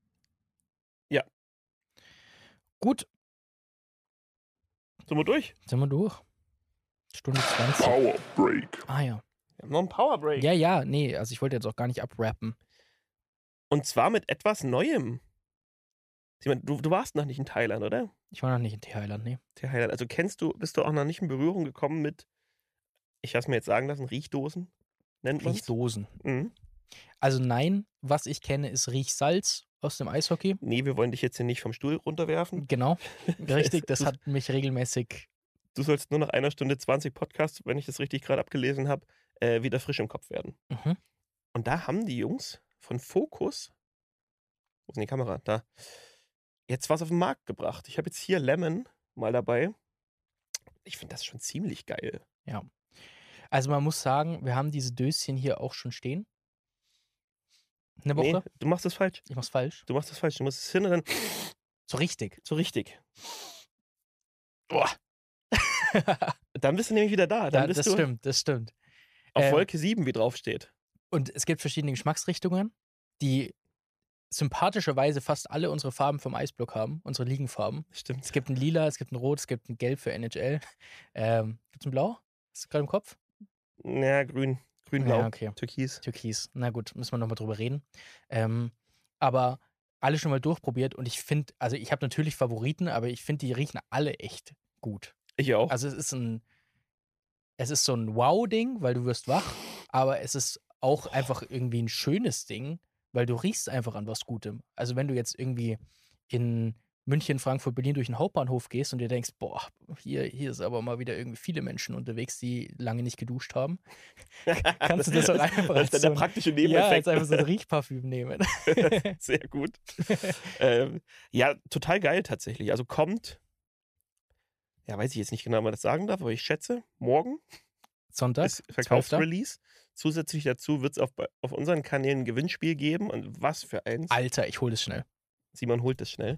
Ja. Gut, Sind wir durch? sind wir durch. Stunde 20. Power Break. Ah ja. Wir haben noch einen Power Break. Ja, nee, also ich wollte jetzt auch gar nicht abrappen. Und zwar mit etwas Neuem. Simon, du warst noch nicht in Thailand, oder? Ich war noch nicht in Thailand, nee. Thailand. Also bist du auch noch nicht in Berührung gekommen mit, ich hab's mir jetzt sagen lassen, Riechdosen? Nennt man's? Riechdosen. Mhm. Also nein, was ich kenne, ist Riechsalz aus dem Eishockey. Nee, wir wollen dich jetzt hier nicht vom Stuhl runterwerfen. Genau, richtig. Das hat mich regelmäßig. Du sollst nur nach 1 Stunde 20 Podcasts, wenn ich das richtig gerade abgelesen habe, wieder frisch im Kopf werden. Mhm. Und da haben die Jungs von Focus, wo ist denn die Kamera? Da. Jetzt was auf den Markt gebracht. Ich habe jetzt hier Lemon mal dabei. Ich finde das schon ziemlich geil. Also man muss sagen, wir haben diese Döschen hier auch schon stehen. Eine Woche. Nee, du machst das falsch. Ich mach's falsch. Du machst das falsch. Du musst es hin und dann So richtig. so richtig. Boah. Dann bist du nämlich wieder da. Dann Ja, bist das du stimmt, das stimmt. auf Wolke 7, wie drauf steht. Und es gibt verschiedene Geschmacksrichtungen, die sympathischerweise fast alle unsere Farben vom Eisblock haben, unsere Liegenfarben. Stimmt. Es gibt ein Lila, es gibt ein Rot, es gibt ein Gelb für NHL. Gibt es ein Blau? Ist das gerade im Kopf? Ja, grün. Grün-blau. Ja, okay. Türkis. Türkis. Na gut, müssen wir nochmal drüber reden. Aber alle schon mal durchprobiert und ich finde, also ich habe natürlich Favoriten, aber ich finde, die riechen alle echt gut. Ich auch. Also es ist so ein Wow-Ding, weil du wirst wach, aber es ist auch einfach irgendwie ein schönes Ding, weil du riechst einfach an was Gutem. Also wenn du jetzt irgendwie in München, Frankfurt, Berlin durch den Hauptbahnhof gehst und dir denkst, boah, hier ist aber mal wieder irgendwie viele Menschen unterwegs, die lange nicht geduscht haben, kannst du das auch einfach Das ist dann der praktische ja, Nebeneffekt. als einfach so ein Riechparfüm nehmen. Sehr gut. Ja, total geil tatsächlich. Also kommt, ja, weiß ich jetzt nicht genau, ob man das sagen darf, aber ich schätze, morgen Sonntag, ist 12. Verkaufsrelease. Zusätzlich dazu wird es auf unseren Kanälen ein Gewinnspiel geben. Und was für eins. Alter, ich hole das schnell. Simon holt es schnell.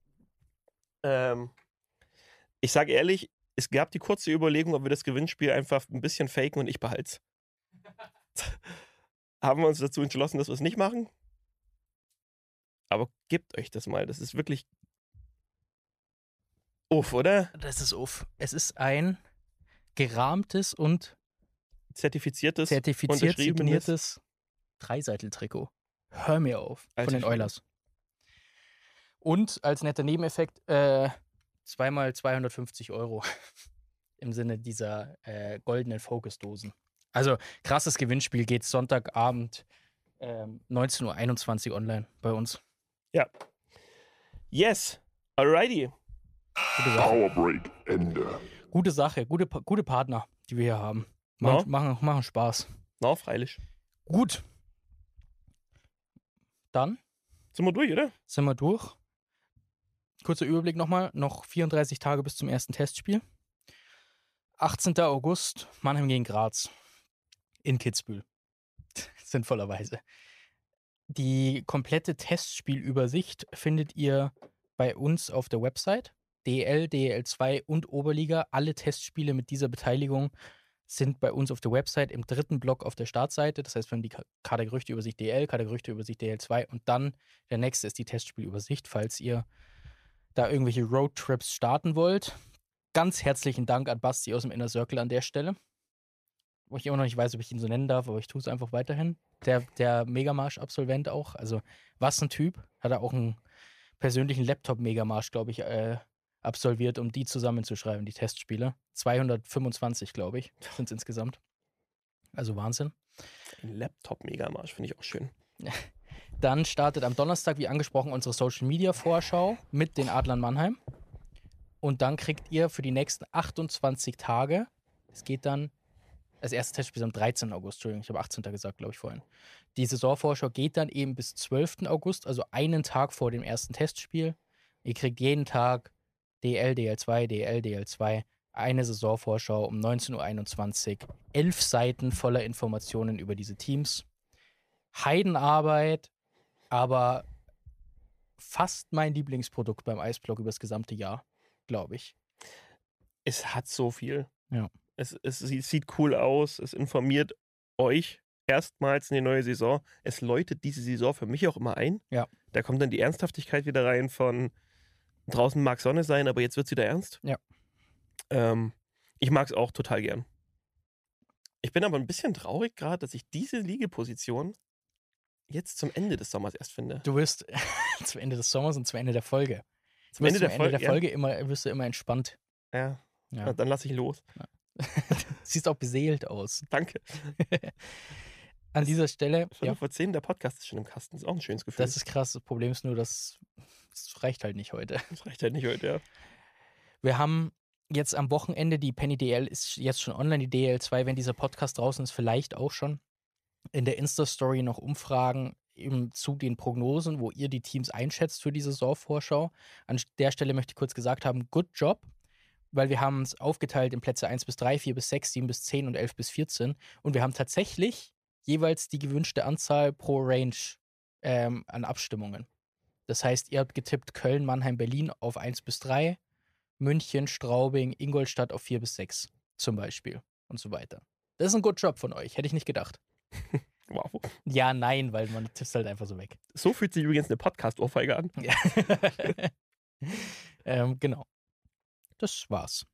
Ich sage ehrlich, es gab die kurze Überlegung, ob wir das Gewinnspiel einfach ein bisschen faken und ich behalte es. Haben wir uns dazu entschlossen, dass wir es nicht machen. Aber gebt euch das mal. Das ist wirklich uff, oder? Das ist uff. Es ist ein gerahmtes und Zertifiziertes, zertifiziert unterschriebenes. signiertes Dreiseitel-Trikot. Hör mir auf. Alter Von den Schwede. Oilers. Und als netter Nebeneffekt, zweimal 250 € im Sinne dieser goldenen Focus-Dosen. Also krasses Gewinnspiel, geht Sonntagabend 19:21 Uhr online bei uns. Yes, alrighty. Gute Sache, Power Break Ende. gute Partner, die wir hier haben. No? Machen Spaß. Na, freilich. Gut. Dann Sind wir durch, oder? sind wir durch. Kurzer Überblick nochmal. Noch 34 Tage bis zum ersten Testspiel. 18. August, Mannheim gegen Graz. In Kitzbühel. Sinnvollerweise. Die komplette Testspielübersicht findet ihr bei uns auf der Website. DL, DL2 und Oberliga. Alle Testspiele mit dieser Beteiligung sind bei uns auf der Website im 3. Block auf der Startseite. Das heißt, wir haben die Kadergerüchte-Übersicht DL, Kadergerüchte-Übersicht DL2 und dann der nächste ist die Testspielübersicht, falls ihr da irgendwelche Roadtrips starten wollt. Ganz herzlichen Dank an Basti aus dem Inner Circle an der Stelle. Wo ich immer noch nicht weiß, ob ich ihn so nennen darf, aber ich tue es einfach weiterhin. Der Megamarsch-Absolvent auch. Also, was ein Typ. Hat er auch einen persönlichen Laptop-Megamarsch, glaube ich, absolviert, um die zusammenzuschreiben, die Testspiele. 225, glaube ich, sind es insgesamt. Also Wahnsinn. Ein Laptop-Megamarsch, finde ich auch schön. Dann startet am Donnerstag, wie angesprochen, unsere Social-Media-Vorschau mit den Adlern Mannheim. Und dann kriegt ihr für die nächsten 28 Tage, es geht dann, das erste Testspiel ist am 13. August, Entschuldigung, ich habe 18. gesagt, glaube ich, vorhin. Die Saisonvorschau geht dann eben bis 12. August, also einen Tag vor dem ersten Testspiel. Ihr kriegt jeden Tag DL, DL2, DL, DL2, eine Saisonvorschau um 19:21 Uhr. 11 Seiten voller Informationen über diese Teams. Heidenarbeit, aber fast mein Lieblingsprodukt beim Eisblock über das gesamte Jahr, glaube ich. es hat so viel. Ja. Es sieht cool aus, es informiert euch erstmals in die neue Saison. Es läutet diese Saison für mich auch immer ein. Ja. Da kommt dann die Ernsthaftigkeit wieder rein von draußen mag Sonne sein, aber jetzt wird es wieder ernst. Ja. Ich mag es auch total gern. Ich bin aber ein bisschen traurig gerade, dass ich diese Liegeposition jetzt zum Ende des Sommers erst finde. Du wirst zum Ende des Sommers und zum Ende der Folge. Zum Ende der Folge wirst du immer entspannt. Ja. Ja. Ja, dann lasse ich los. Siehst auch beseelt aus. Danke. An dieser Stelle, ja, Vor 10 der Podcast ist schon im Kasten. Das ist auch ein schönes Gefühl. das ist krass. Das Problem ist nur, das reicht halt nicht heute. Das reicht halt nicht heute, ja. Wir haben jetzt am Wochenende, die Penny DL ist jetzt schon online, die DL2, wenn dieser Podcast draußen ist, vielleicht auch schon. In der Insta-Story noch Umfragen eben zu den Prognosen, wo ihr die Teams einschätzt für die Saisonvorschau. An der Stelle möchte ich kurz gesagt haben, good job, weil wir haben es aufgeteilt in Plätze 1 bis 3, 4 bis 6, 7 bis 10 und 11 bis 14. Und wir haben tatsächlich jeweils die gewünschte Anzahl pro Range an Abstimmungen. Das heißt, ihr habt getippt Köln, Mannheim, Berlin auf 1 bis 3, München, Straubing, Ingolstadt auf 4 bis 6 zum Beispiel und so weiter. Das ist ein good job von euch, hätte ich nicht gedacht. Wow. Ja, nein, weil man tippt halt einfach so weg. So fühlt sich übrigens eine Podcast-Ohrfeige an. Ja. Genau. Das war's.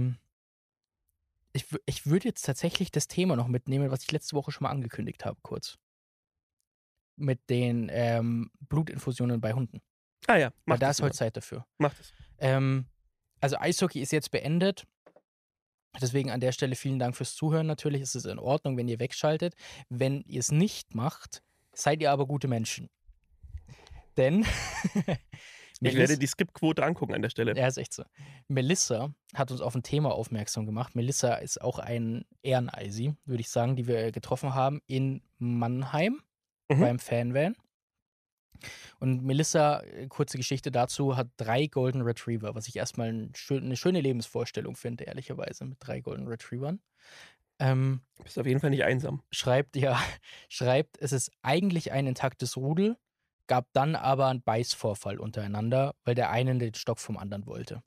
Ich würde jetzt tatsächlich das Thema noch mitnehmen, was ich letzte Woche schon mal angekündigt habe, kurz. Mit den Blutinfusionen bei Hunden. Ah ja, Weil da das ist heute Zeit dafür. Macht es. Also Eishockey ist jetzt beendet. Deswegen an der Stelle vielen Dank fürs Zuhören. Natürlich ist es in Ordnung, wenn ihr wegschaltet. Wenn ihr es nicht macht, seid ihr aber gute Menschen. Denn Ich werde die Skip-Quote angucken an der Stelle. Ja, ist echt so. Melissa hat uns auf ein Thema aufmerksam gemacht. Melissa ist auch ein Ehreneisi, würde ich sagen, die wir getroffen haben in Mannheim beim Fanvan. Und Melissa, kurze Geschichte dazu, hat 3 Golden Retriever, was ich erstmal eine schöne Lebensvorstellung finde, ehrlicherweise, mit 3 Golden Retrievern. Bist auf jeden Fall nicht einsam. Schreibt, es ist eigentlich ein intaktes Rudel, gab dann aber einen Beißvorfall untereinander, weil der eine den Stock vom anderen wollte.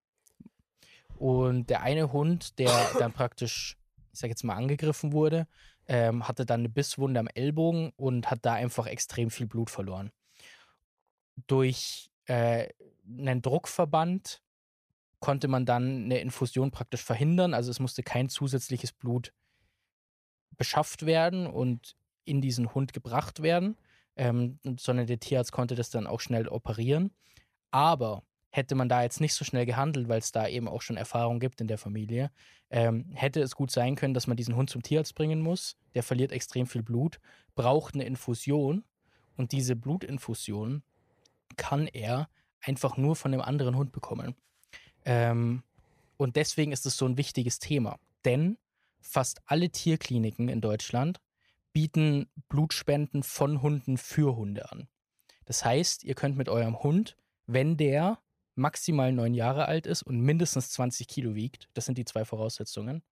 Und der eine Hund, der dann praktisch, ich sag jetzt mal, angegriffen wurde, hatte dann eine Bisswunde am Ellbogen und hat da einfach extrem viel Blut verloren. Durch einen Druckverband konnte man dann eine Infusion praktisch verhindern. Also es musste kein zusätzliches Blut beschafft werden und in diesen Hund gebracht werden, sondern der Tierarzt konnte das dann auch schnell operieren. Aber hätte man da jetzt nicht so schnell gehandelt, weil es da eben auch schon Erfahrung gibt in der Familie, hätte es gut sein können, dass man diesen Hund zum Tierarzt bringen muss. Der verliert extrem viel Blut, braucht eine Infusion und diese Blutinfusion kann er einfach nur von einem anderen Hund bekommen. Und deswegen ist es so ein wichtiges Thema. Denn fast alle Tierkliniken in Deutschland bieten Blutspenden von Hunden für Hunde an. Das heißt, ihr könnt mit eurem Hund, wenn der maximal 9 Jahre alt ist und mindestens 20 Kilo wiegt, das sind die 2 Voraussetzungen,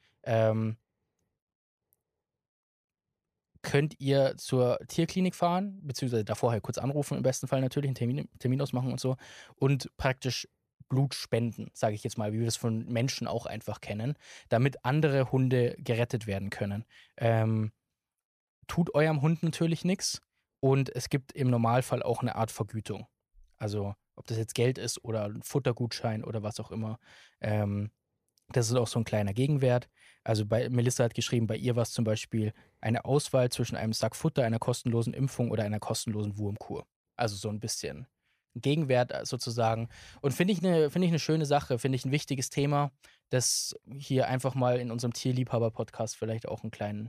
könnt ihr zur Tierklinik fahren, beziehungsweise da vorher kurz anrufen, im besten Fall natürlich, einen Termin ausmachen und so, und praktisch Blut spenden, sage ich jetzt mal, wie wir das von Menschen auch einfach kennen, damit andere Hunde gerettet werden können. Tut eurem Hund natürlich nichts und es gibt im Normalfall auch eine Art Vergütung. Also ob das jetzt Geld ist oder ein Futtergutschein oder was auch immer. Das ist auch so ein kleiner Gegenwert. Also Melissa hat geschrieben, bei ihr war es zum Beispiel eine Auswahl zwischen einem Sack Futter, einer kostenlosen Impfung oder einer kostenlosen Wurmkur. Also so ein bisschen Gegenwert sozusagen. Und finde ich eine schöne Sache, finde ich ein wichtiges Thema, das hier einfach mal in unserem Tierliebhaber-Podcast vielleicht auch einen kleinen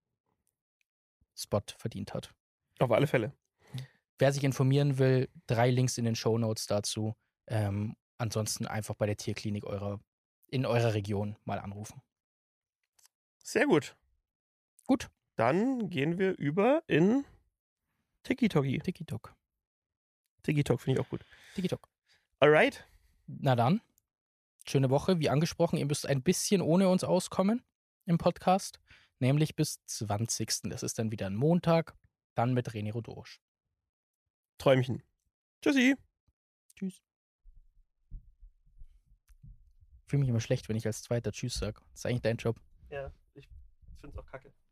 Spot verdient hat. Auf alle Fälle. Wer sich informieren will, 3 Links in den Shownotes dazu. Ansonsten einfach bei der Tierklinik in eurer Region mal anrufen. Sehr gut. Gut. Dann gehen wir über in Tiki-Toki. Tiki-Tok. Tiki-Tok finde ich auch gut. Tiki-Tok. Alright. Na dann, schöne Woche. Wie angesprochen, ihr müsst ein bisschen ohne uns auskommen im Podcast. Nämlich bis 20. Das ist dann wieder ein Montag. Dann mit René Rodorisch. Träumchen. Tschüssi. Tschüss. fühle mich immer schlecht, wenn ich als Zweiter Tschüss sage. Das ist eigentlich dein Job. Ja, ich finde es auch kacke.